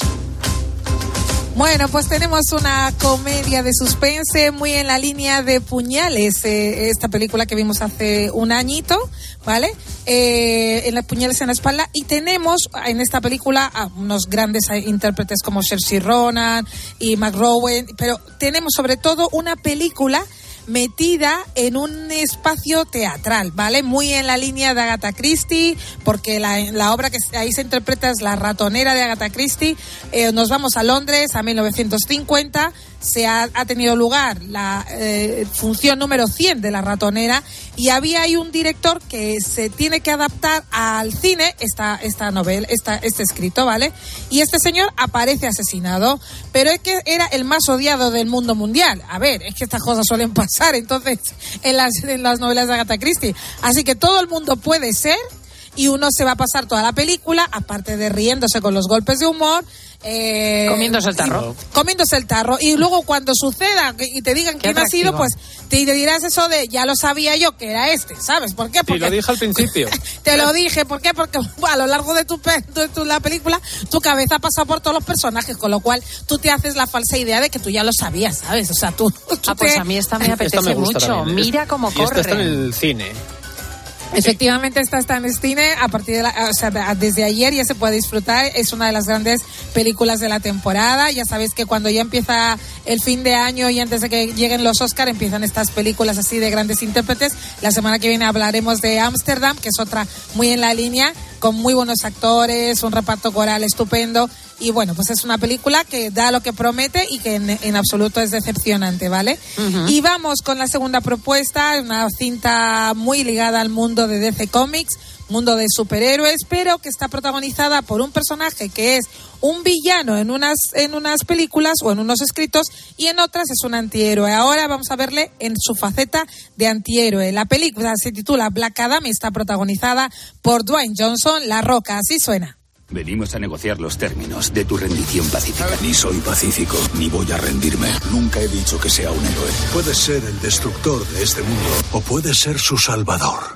Bueno, pues tenemos una comedia de suspense muy en la línea de Puñales, eh, esta película que vimos hace un añito, ¿vale? Eh, en las Puñales en la espalda, y tenemos en esta película a unos grandes intérpretes como Saoirse Ronan y McRowan, pero tenemos sobre todo una película metida en un espacio teatral, ¿vale? Muy en la línea de Agatha Christie, porque la, la obra que ahí se interpreta es La ratonera de Agatha Christie. Eh, nos vamos a Londres, a mil novecientos cincuenta, se ha, ha tenido lugar la eh, función número cien de La ratonera, y había ahí un director que se tiene que adaptar al cine esta, esta novela, esta, este escrito, ¿vale? Y este señor aparece asesinado, pero es que era el más odiado del mundo mundial. A ver, es que estas cosas suelen pasar entonces en las, en las novelas de Agatha Christie. Así que todo el mundo puede ser, y uno se va a pasar toda la película, aparte de riéndose con los golpes de humor, eh, comiéndose el tarro. Y, comiéndose el tarro. Y luego cuando suceda y te digan quién ha sido, pues te, te dirás eso de, ya lo sabía yo que era este, ¿sabes? ¿Por qué? Porque sí, lo dije al principio. Te lo dije, ¿por qué? Porque a lo largo de tu, de tu la película, tu cabeza ha pasado por todos los personajes, con lo cual tú te haces la falsa idea de que tú ya lo sabías, ¿sabes? O sea, tú... tú ah, pues te... a mí esta me apetece esta me gusta mucho. También. Mira cómo y corre. Esta está en el cine. Efectivamente, esta está en el cine a partir de la, o sea, desde ayer ya se puede disfrutar. Es una de las grandes películas de la temporada. Ya sabéis que cuando ya empieza el fin de año y antes de que lleguen los Oscar, empiezan estas películas así de grandes intérpretes. La semana que viene hablaremos de Ámsterdam, que es otra muy en la línea. con muy buenos actores, un reparto coral estupendo. Y bueno, pues es una película que da lo que promete y que en, en absoluto es decepcionante, ¿vale? Uh-huh. Y vamos con la segunda propuesta, una cinta muy ligada al mundo de D C Comics, mundo de superhéroes, pero que está protagonizada por un personaje que es un villano en unas, en unas películas o en unos escritos y en otras es un antihéroe. Ahora vamos a verle en su faceta de antihéroe. La película se titula Black Adam y está protagonizada por Dwayne Johnson, La Roca. Así suena. Venimos a negociar los términos de tu rendición pacífica. Ni soy pacífico, ni voy a rendirme. Nunca he dicho que sea un héroe. Puedes ser el destructor de este mundo o puedes ser su salvador.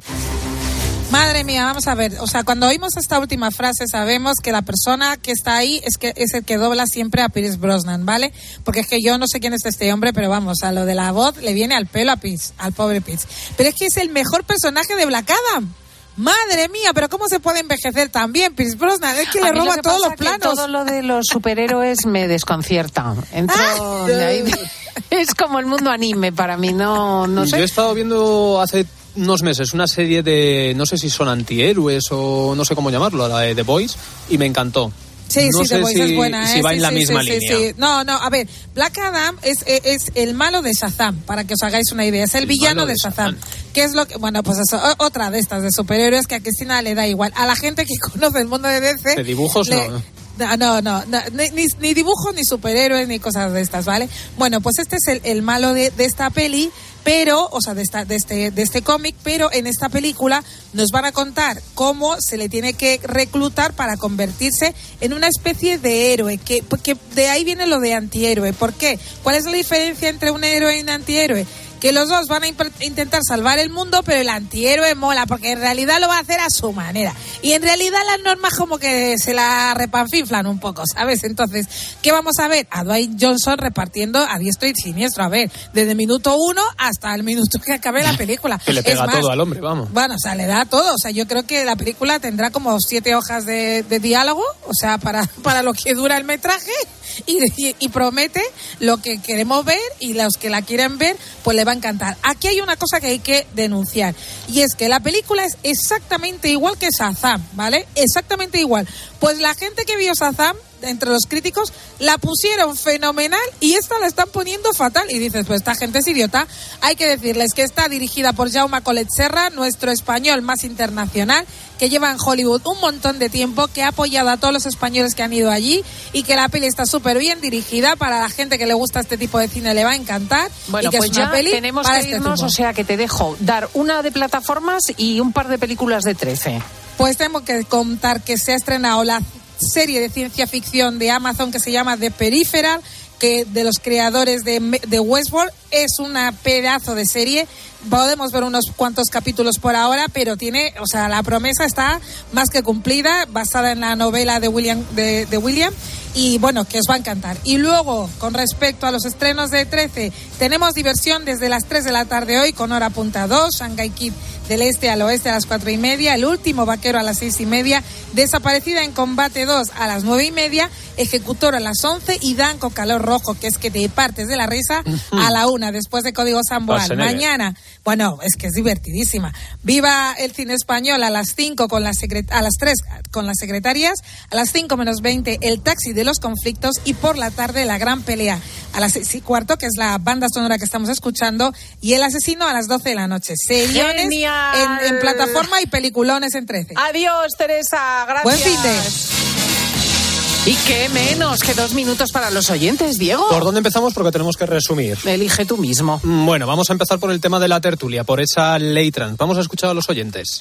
Madre mía, vamos a ver, o sea, cuando oímos esta última frase sabemos que la persona que está ahí es que es el que dobla siempre a Pierce Brosnan, ¿vale? Porque es que yo no sé quién es este hombre, pero vamos, a lo de la voz le viene al pelo a Pierce, al pobre Pierce. Pero es que es el mejor personaje de Black Adam. Madre mía, pero ¿cómo se puede envejecer tan bien Pierce Brosnan? Es que le roba todos los planos. Todo lo de los superhéroes me desconcierta. Entro ah, de ahí. Es como el mundo anime para mí, no, no sé. Yo he estado viendo hace unos meses una serie de, no sé si son antihéroes o no sé cómo llamarlo, la de The Boys, y me encantó. Sí, no sí, sé The Voice si, es buena, si ¿eh? va sí, en la sí, misma sí, línea. Sí, sí. No, no, a ver, Black Adam es, es, es el malo de Shazam, para que os hagáis una idea. Es el, el villano de, de Shazam. Shazam. ¿Qué es lo que...? Bueno, pues eso, otra de estas de superhéroes que a Cristina le da igual. A la gente que conoce el mundo de D C... ¿De dibujos le, no? No, no, no, no ni, ni dibujos, ni superhéroes, ni cosas de estas, ¿vale? Bueno, pues este es el, el malo de, de esta peli, pero, o sea, de, esta, de este, de este cómic, pero en esta película nos van a contar cómo se le tiene que reclutar para convertirse en una especie de héroe, que, que de ahí viene lo de antihéroe. ¿Por qué? ¿Cuál es la diferencia entre un héroe y un antihéroe? Que los dos van a imp- intentar salvar el mundo, pero el antihéroe mola, porque en realidad lo va a hacer a su manera. Y en realidad las normas como que se la repanfiflan un poco, ¿sabes? Entonces, ¿qué vamos a ver? A Dwayne Johnson repartiendo a diestro y siniestro. A ver, desde el minuto uno hasta el minuto que acabe la película. Que le pega es más, todo al hombre, vamos. Bueno, o sea, le da todo. O sea, yo creo que la película tendrá como siete hojas de, de diálogo, o sea, para, para lo que dura el metraje. Y, y, y promete lo que queremos ver, y los que la quieren ver pues le va a encantar. Aquí hay una cosa que hay que denunciar, y es que la película es exactamente igual que Shazam, ¿vale? Exactamente igual. Pues la gente que vio Shazam, entre los críticos, la pusieron fenomenal y esta la están poniendo fatal. Y dices, pues esta gente es idiota. Hay que decirles que está dirigida por Jaume Collet Serra, nuestro español más internacional, que lleva en Hollywood un montón de tiempo, que ha apoyado a todos los españoles que han ido allí, y que la peli está súper bien dirigida. Para la gente que le gusta este tipo de cine le va a encantar. Bueno, y que pues es una ya peli tenemos para que este irnos, tipo. O sea que te dejo dar una de plataformas y un par de películas de trece. Pues tengo que contar que se ha estrenado la serie de ciencia ficción de Amazon que se llama The Peripheral, que de los creadores de, de Westworld. Es una pedazo de serie. Podemos ver unos cuantos capítulos por ahora, pero tiene, o sea, la promesa está más que cumplida, basada en la novela de William, de, de William, y bueno, que os va a encantar. Y luego, con respecto a los estrenos de trece, tenemos diversión desde las tres de la tarde hoy con Hora Punta dos, Shanghai Kid del este al oeste a las cuatro y media, El Último Vaquero a las seis y media, Desaparecida en Combate dos a las nueve y media, Ejecutor a las once y Danco Calor Rojo, que es que te partes de la risa, a la una, después de Código Samboal. Mañana, bueno, es que es divertidísima. Viva el cine español a las cinco con las secret- a las tres con las secretarias, a las cinco menos veinte El Taxi de los Conflictos, y por la tarde La Gran Pelea a las seis y cuarto, que es la banda sonora que estamos escuchando, y El Asesino a las doce de la noche. Seriones en, en plataforma y peliculones en trece. Adiós, Teresa, gracias. Buen fin de... Y qué menos que dos minutos para los oyentes, Diego. ¿Por dónde empezamos? Porque tenemos que resumir. Elige tú mismo. Bueno, vamos a empezar por el tema de la tertulia, por esa ley trans. Vamos a escuchar a los oyentes.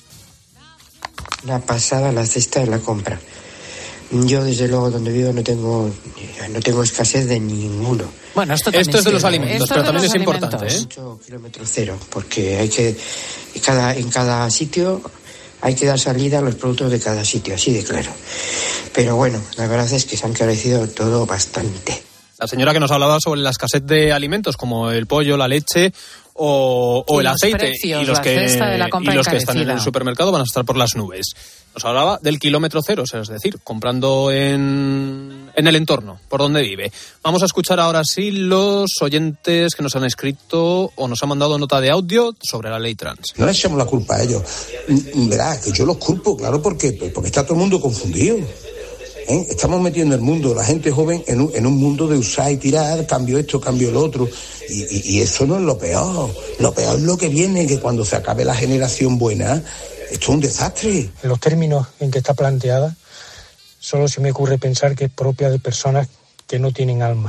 La pasada, la cesta de la compra. Yo, desde luego, donde vivo no tengo no tengo escasez de ninguno. Bueno, esto, esto es de los alimentos, esto pero también es alimentos. importante, ¿eh? Mucho kilómetro cero, porque hay que cada en cada sitio hay que dar salida a los productos de cada sitio, así de claro. Pero bueno, la verdad es que se ha encarecido todo bastante. La señora que nos hablaba sobre la escasez de alimentos como el pollo, la leche o, o el aceite, precios, y los que, y los que están en el supermercado van a estar por las nubes. Nos hablaba del kilómetro cero, o sea, es decir, comprando en, en el entorno, por donde vive. Vamos a escuchar ahora sí los oyentes que nos han escrito o nos han mandado nota de audio sobre la ley trans. No le echamos la culpa a ellos. Verá, que yo los culpo, claro, porque, porque está todo el mundo confundido. ¿Eh? Estamos metiendo el mundo, la gente joven, en un, en un mundo de usar y tirar, cambio esto, cambio lo otro. Y, y, y eso no es lo peor. Lo peor es lo que viene, que cuando se acabe la generación buena, esto es un desastre. En los términos en que está planteada, solo se me ocurre pensar que es propia de personas que no tienen alma.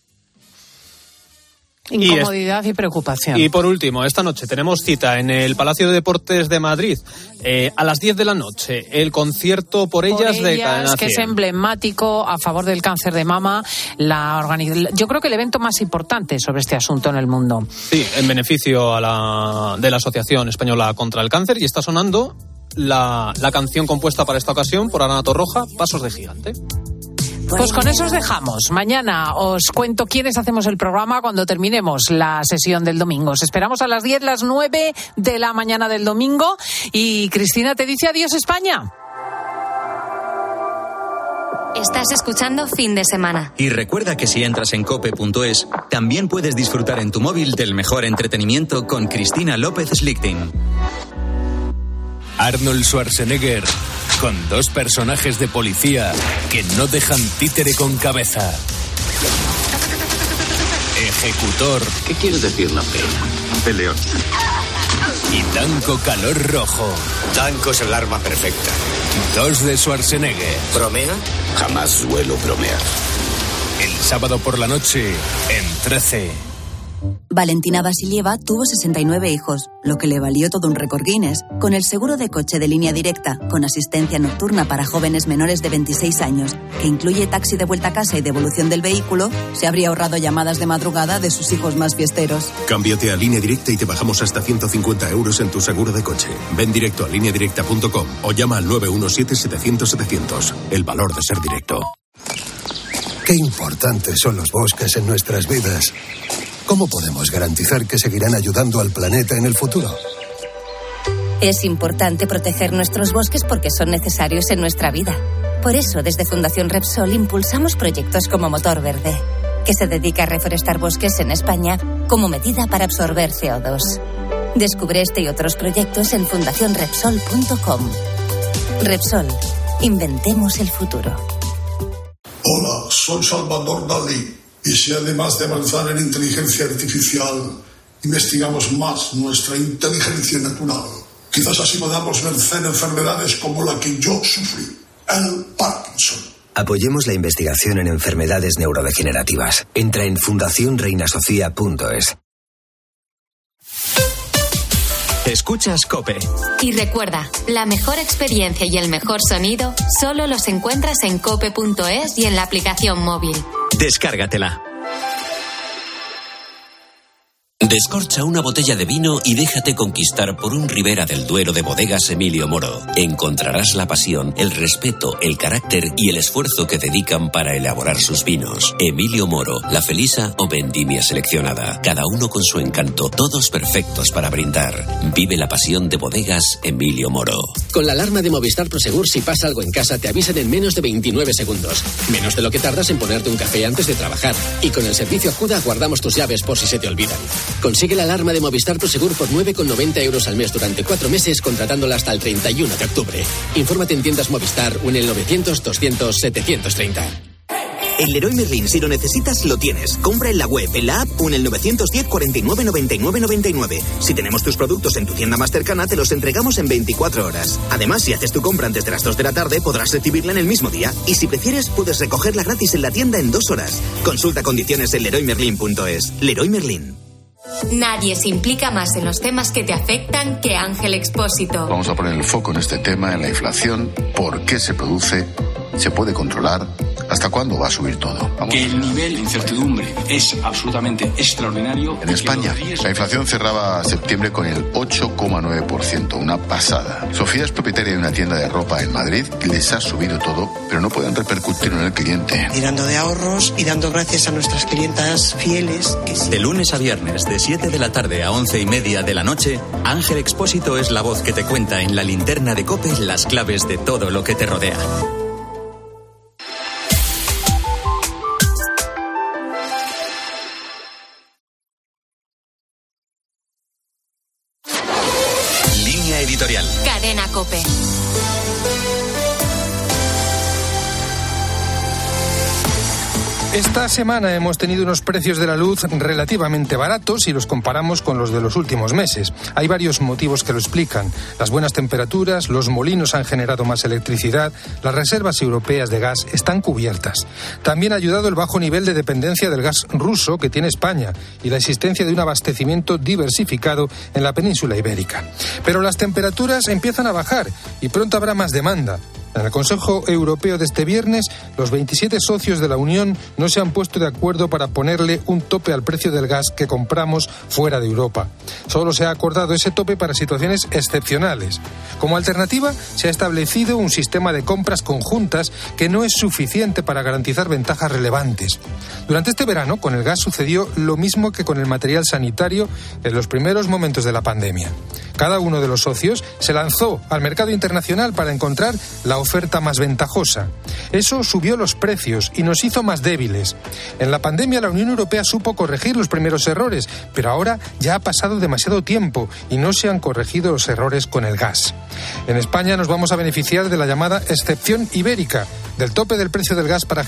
Incomodidad y, es, y preocupación. Y por último, esta noche tenemos cita en el Palacio de Deportes de Madrid eh, a las diez de la noche, el concierto Por, por ellas, ellas de Cadena que cien. Es emblemático a favor del cáncer de mama, la organiz... yo creo que el evento más importante sobre este asunto en el mundo. Sí, en beneficio a la, de la Asociación Española contra el Cáncer, y está sonando la, la canción compuesta para esta ocasión por Ana Torroja, Pasos de Gigante. Pues con eso os dejamos. Mañana os cuento quiénes hacemos el programa cuando terminemos la sesión del domingo. Os esperamos a las diez, las nueve de la mañana del domingo. Y Cristina te dice adiós, España. Estás escuchando Fin de Semana. Y recuerda que si entras en cope punto es, también puedes disfrutar en tu móvil del mejor entretenimiento con Cristina López Slichting. Arnold Schwarzenegger, con dos personajes de policía que no dejan títere con cabeza. Ejecutor. ¿Qué quiere decir la pena? Peleón. Y Danko Calor Rojo. Danko es el arma perfecta. Dos de Schwarzenegger. ¿Bromea? Jamás suelo bromear. El sábado por la noche, en trece. Valentina Vasilieva tuvo sesenta y nueve hijos, lo que le valió todo un récord Guinness. Con el seguro de coche de Línea Directa, con asistencia nocturna para jóvenes menores de veintiséis años, que incluye taxi de vuelta a casa y devolución del vehículo, se habría ahorrado llamadas de madrugada de sus hijos más fiesteros. Cámbiate a Línea Directa y te bajamos hasta ciento cincuenta euros en tu seguro de coche. Ven directo a línea directa punto com o llama al nueve uno siete, setecientos, setecientos. El valor de ser directo. Qué importantes son los bosques en nuestras vidas. ¿Cómo podemos garantizar que seguirán ayudando al planeta en el futuro? Es importante proteger nuestros bosques porque son necesarios en nuestra vida. Por eso, desde Fundación Repsol impulsamos proyectos como Motor Verde, que se dedica a reforestar bosques en España como medida para absorber C O dos. Descubre este y otros proyectos en fundación repsol punto com. Repsol, inventemos el futuro. Hola, soy Salvador Dalí. Y si además de avanzar en inteligencia artificial, investigamos más nuestra inteligencia natural, quizás así podamos vencer enfermedades como la que yo sufrí, el Parkinson. Apoyemos la investigación en enfermedades neurodegenerativas. Entra en fundación reina sofía punto es. Escuchas COPE. Y recuerda, la mejor experiencia y el mejor sonido solo los encuentras en cope punto es y en la aplicación móvil. Descárgatela. Descorcha una botella de vino y déjate conquistar por un Ribera del Duero de Bodegas Emilio Moro. Encontrarás la pasión, el respeto, el carácter y el esfuerzo que dedican para elaborar sus vinos. Emilio Moro, La Felisa o Vendimia Seleccionada. Cada uno con su encanto, todos perfectos para brindar. Vive la pasión de Bodegas Emilio Moro. Con la alarma de Movistar Prosegur, si pasa algo en casa, te avisan en menos de veintinueve segundos. Menos de lo que tardas en ponerte un café antes de trabajar. Y con el servicio Acuda guardamos tus llaves por si se te olvidan. Consigue la alarma de Movistar Prosegur por nueve con noventa euros al mes durante cuatro meses, contratándola hasta el treinta y uno de octubre. Infórmate en tiendas Movistar o en el novecientos, doscientos, setecientos treinta. En Leroy Merlin, si lo necesitas, lo tienes. Compra en la web, en la app o en el novecientos diez, cuarenta y nueve, noventa y nueve, noventa y nueve. Si tenemos tus productos en tu tienda más cercana, te los entregamos en veinticuatro horas. Además, si haces tu compra antes de las dos de la tarde, podrás recibirla en el mismo día. Y si prefieres, puedes recogerla gratis en la tienda en dos horas. Consulta condiciones en leroy merlin punto es. Leroy Merlin. Nadie se implica más en los temas que te afectan que Ángel Expósito. Vamos a poner el foco en este tema, en la inflación, por qué se produce, se puede controlar, hasta cuándo va a subir todo. Vamos que el nivel de incertidumbre es absolutamente extraordinario. En España, la inflación cerraba septiembre con el ocho coma nueve por ciento, una pasada. Sofía es propietaria de una tienda de ropa en Madrid y les ha subido todo, pero no pueden repercutir en el cliente. Tirando de ahorros y dando gracias a nuestras clientas fieles. Que sí. De lunes a viernes, de siete de la tarde a once y media de la noche, Ángel Expósito es la voz que te cuenta en la linterna de COPE las claves de todo lo que te rodea. editorial. Cadena COPE. Esta semana hemos tenido unos precios de la luz relativamente baratos si los comparamos con los de los últimos meses. Hay varios motivos que lo explican. Las buenas temperaturas, los molinos han generado más electricidad, las reservas europeas de gas están cubiertas. También ha ayudado el bajo nivel de dependencia del gas ruso que tiene España y la existencia de un abastecimiento diversificado en la península ibérica. Pero las temperaturas empiezan a bajar y pronto habrá más demanda. En el Consejo Europeo de este viernes, los veintisiete socios de la Unión no se han puesto de acuerdo para ponerle un tope al precio del gas que compramos fuera de Europa. Solo se ha acordado ese tope para situaciones excepcionales. Como alternativa, se ha establecido un sistema de compras conjuntas que no es suficiente para garantizar ventajas relevantes. Durante este verano, con el gas sucedió lo mismo que con el material sanitario en los primeros momentos de la pandemia. Cada uno de los socios se lanzó al mercado internacional para encontrar la oferta más ventajosa. Eso subió los precios y nos hizo más débiles. En la pandemia la Unión Europea supo corregir los primeros errores, pero ahora ya ha pasado demasiado tiempo y no se han corregido los errores con el gas. En España nos vamos a beneficiar de la llamada excepción ibérica, del tope del precio del gas para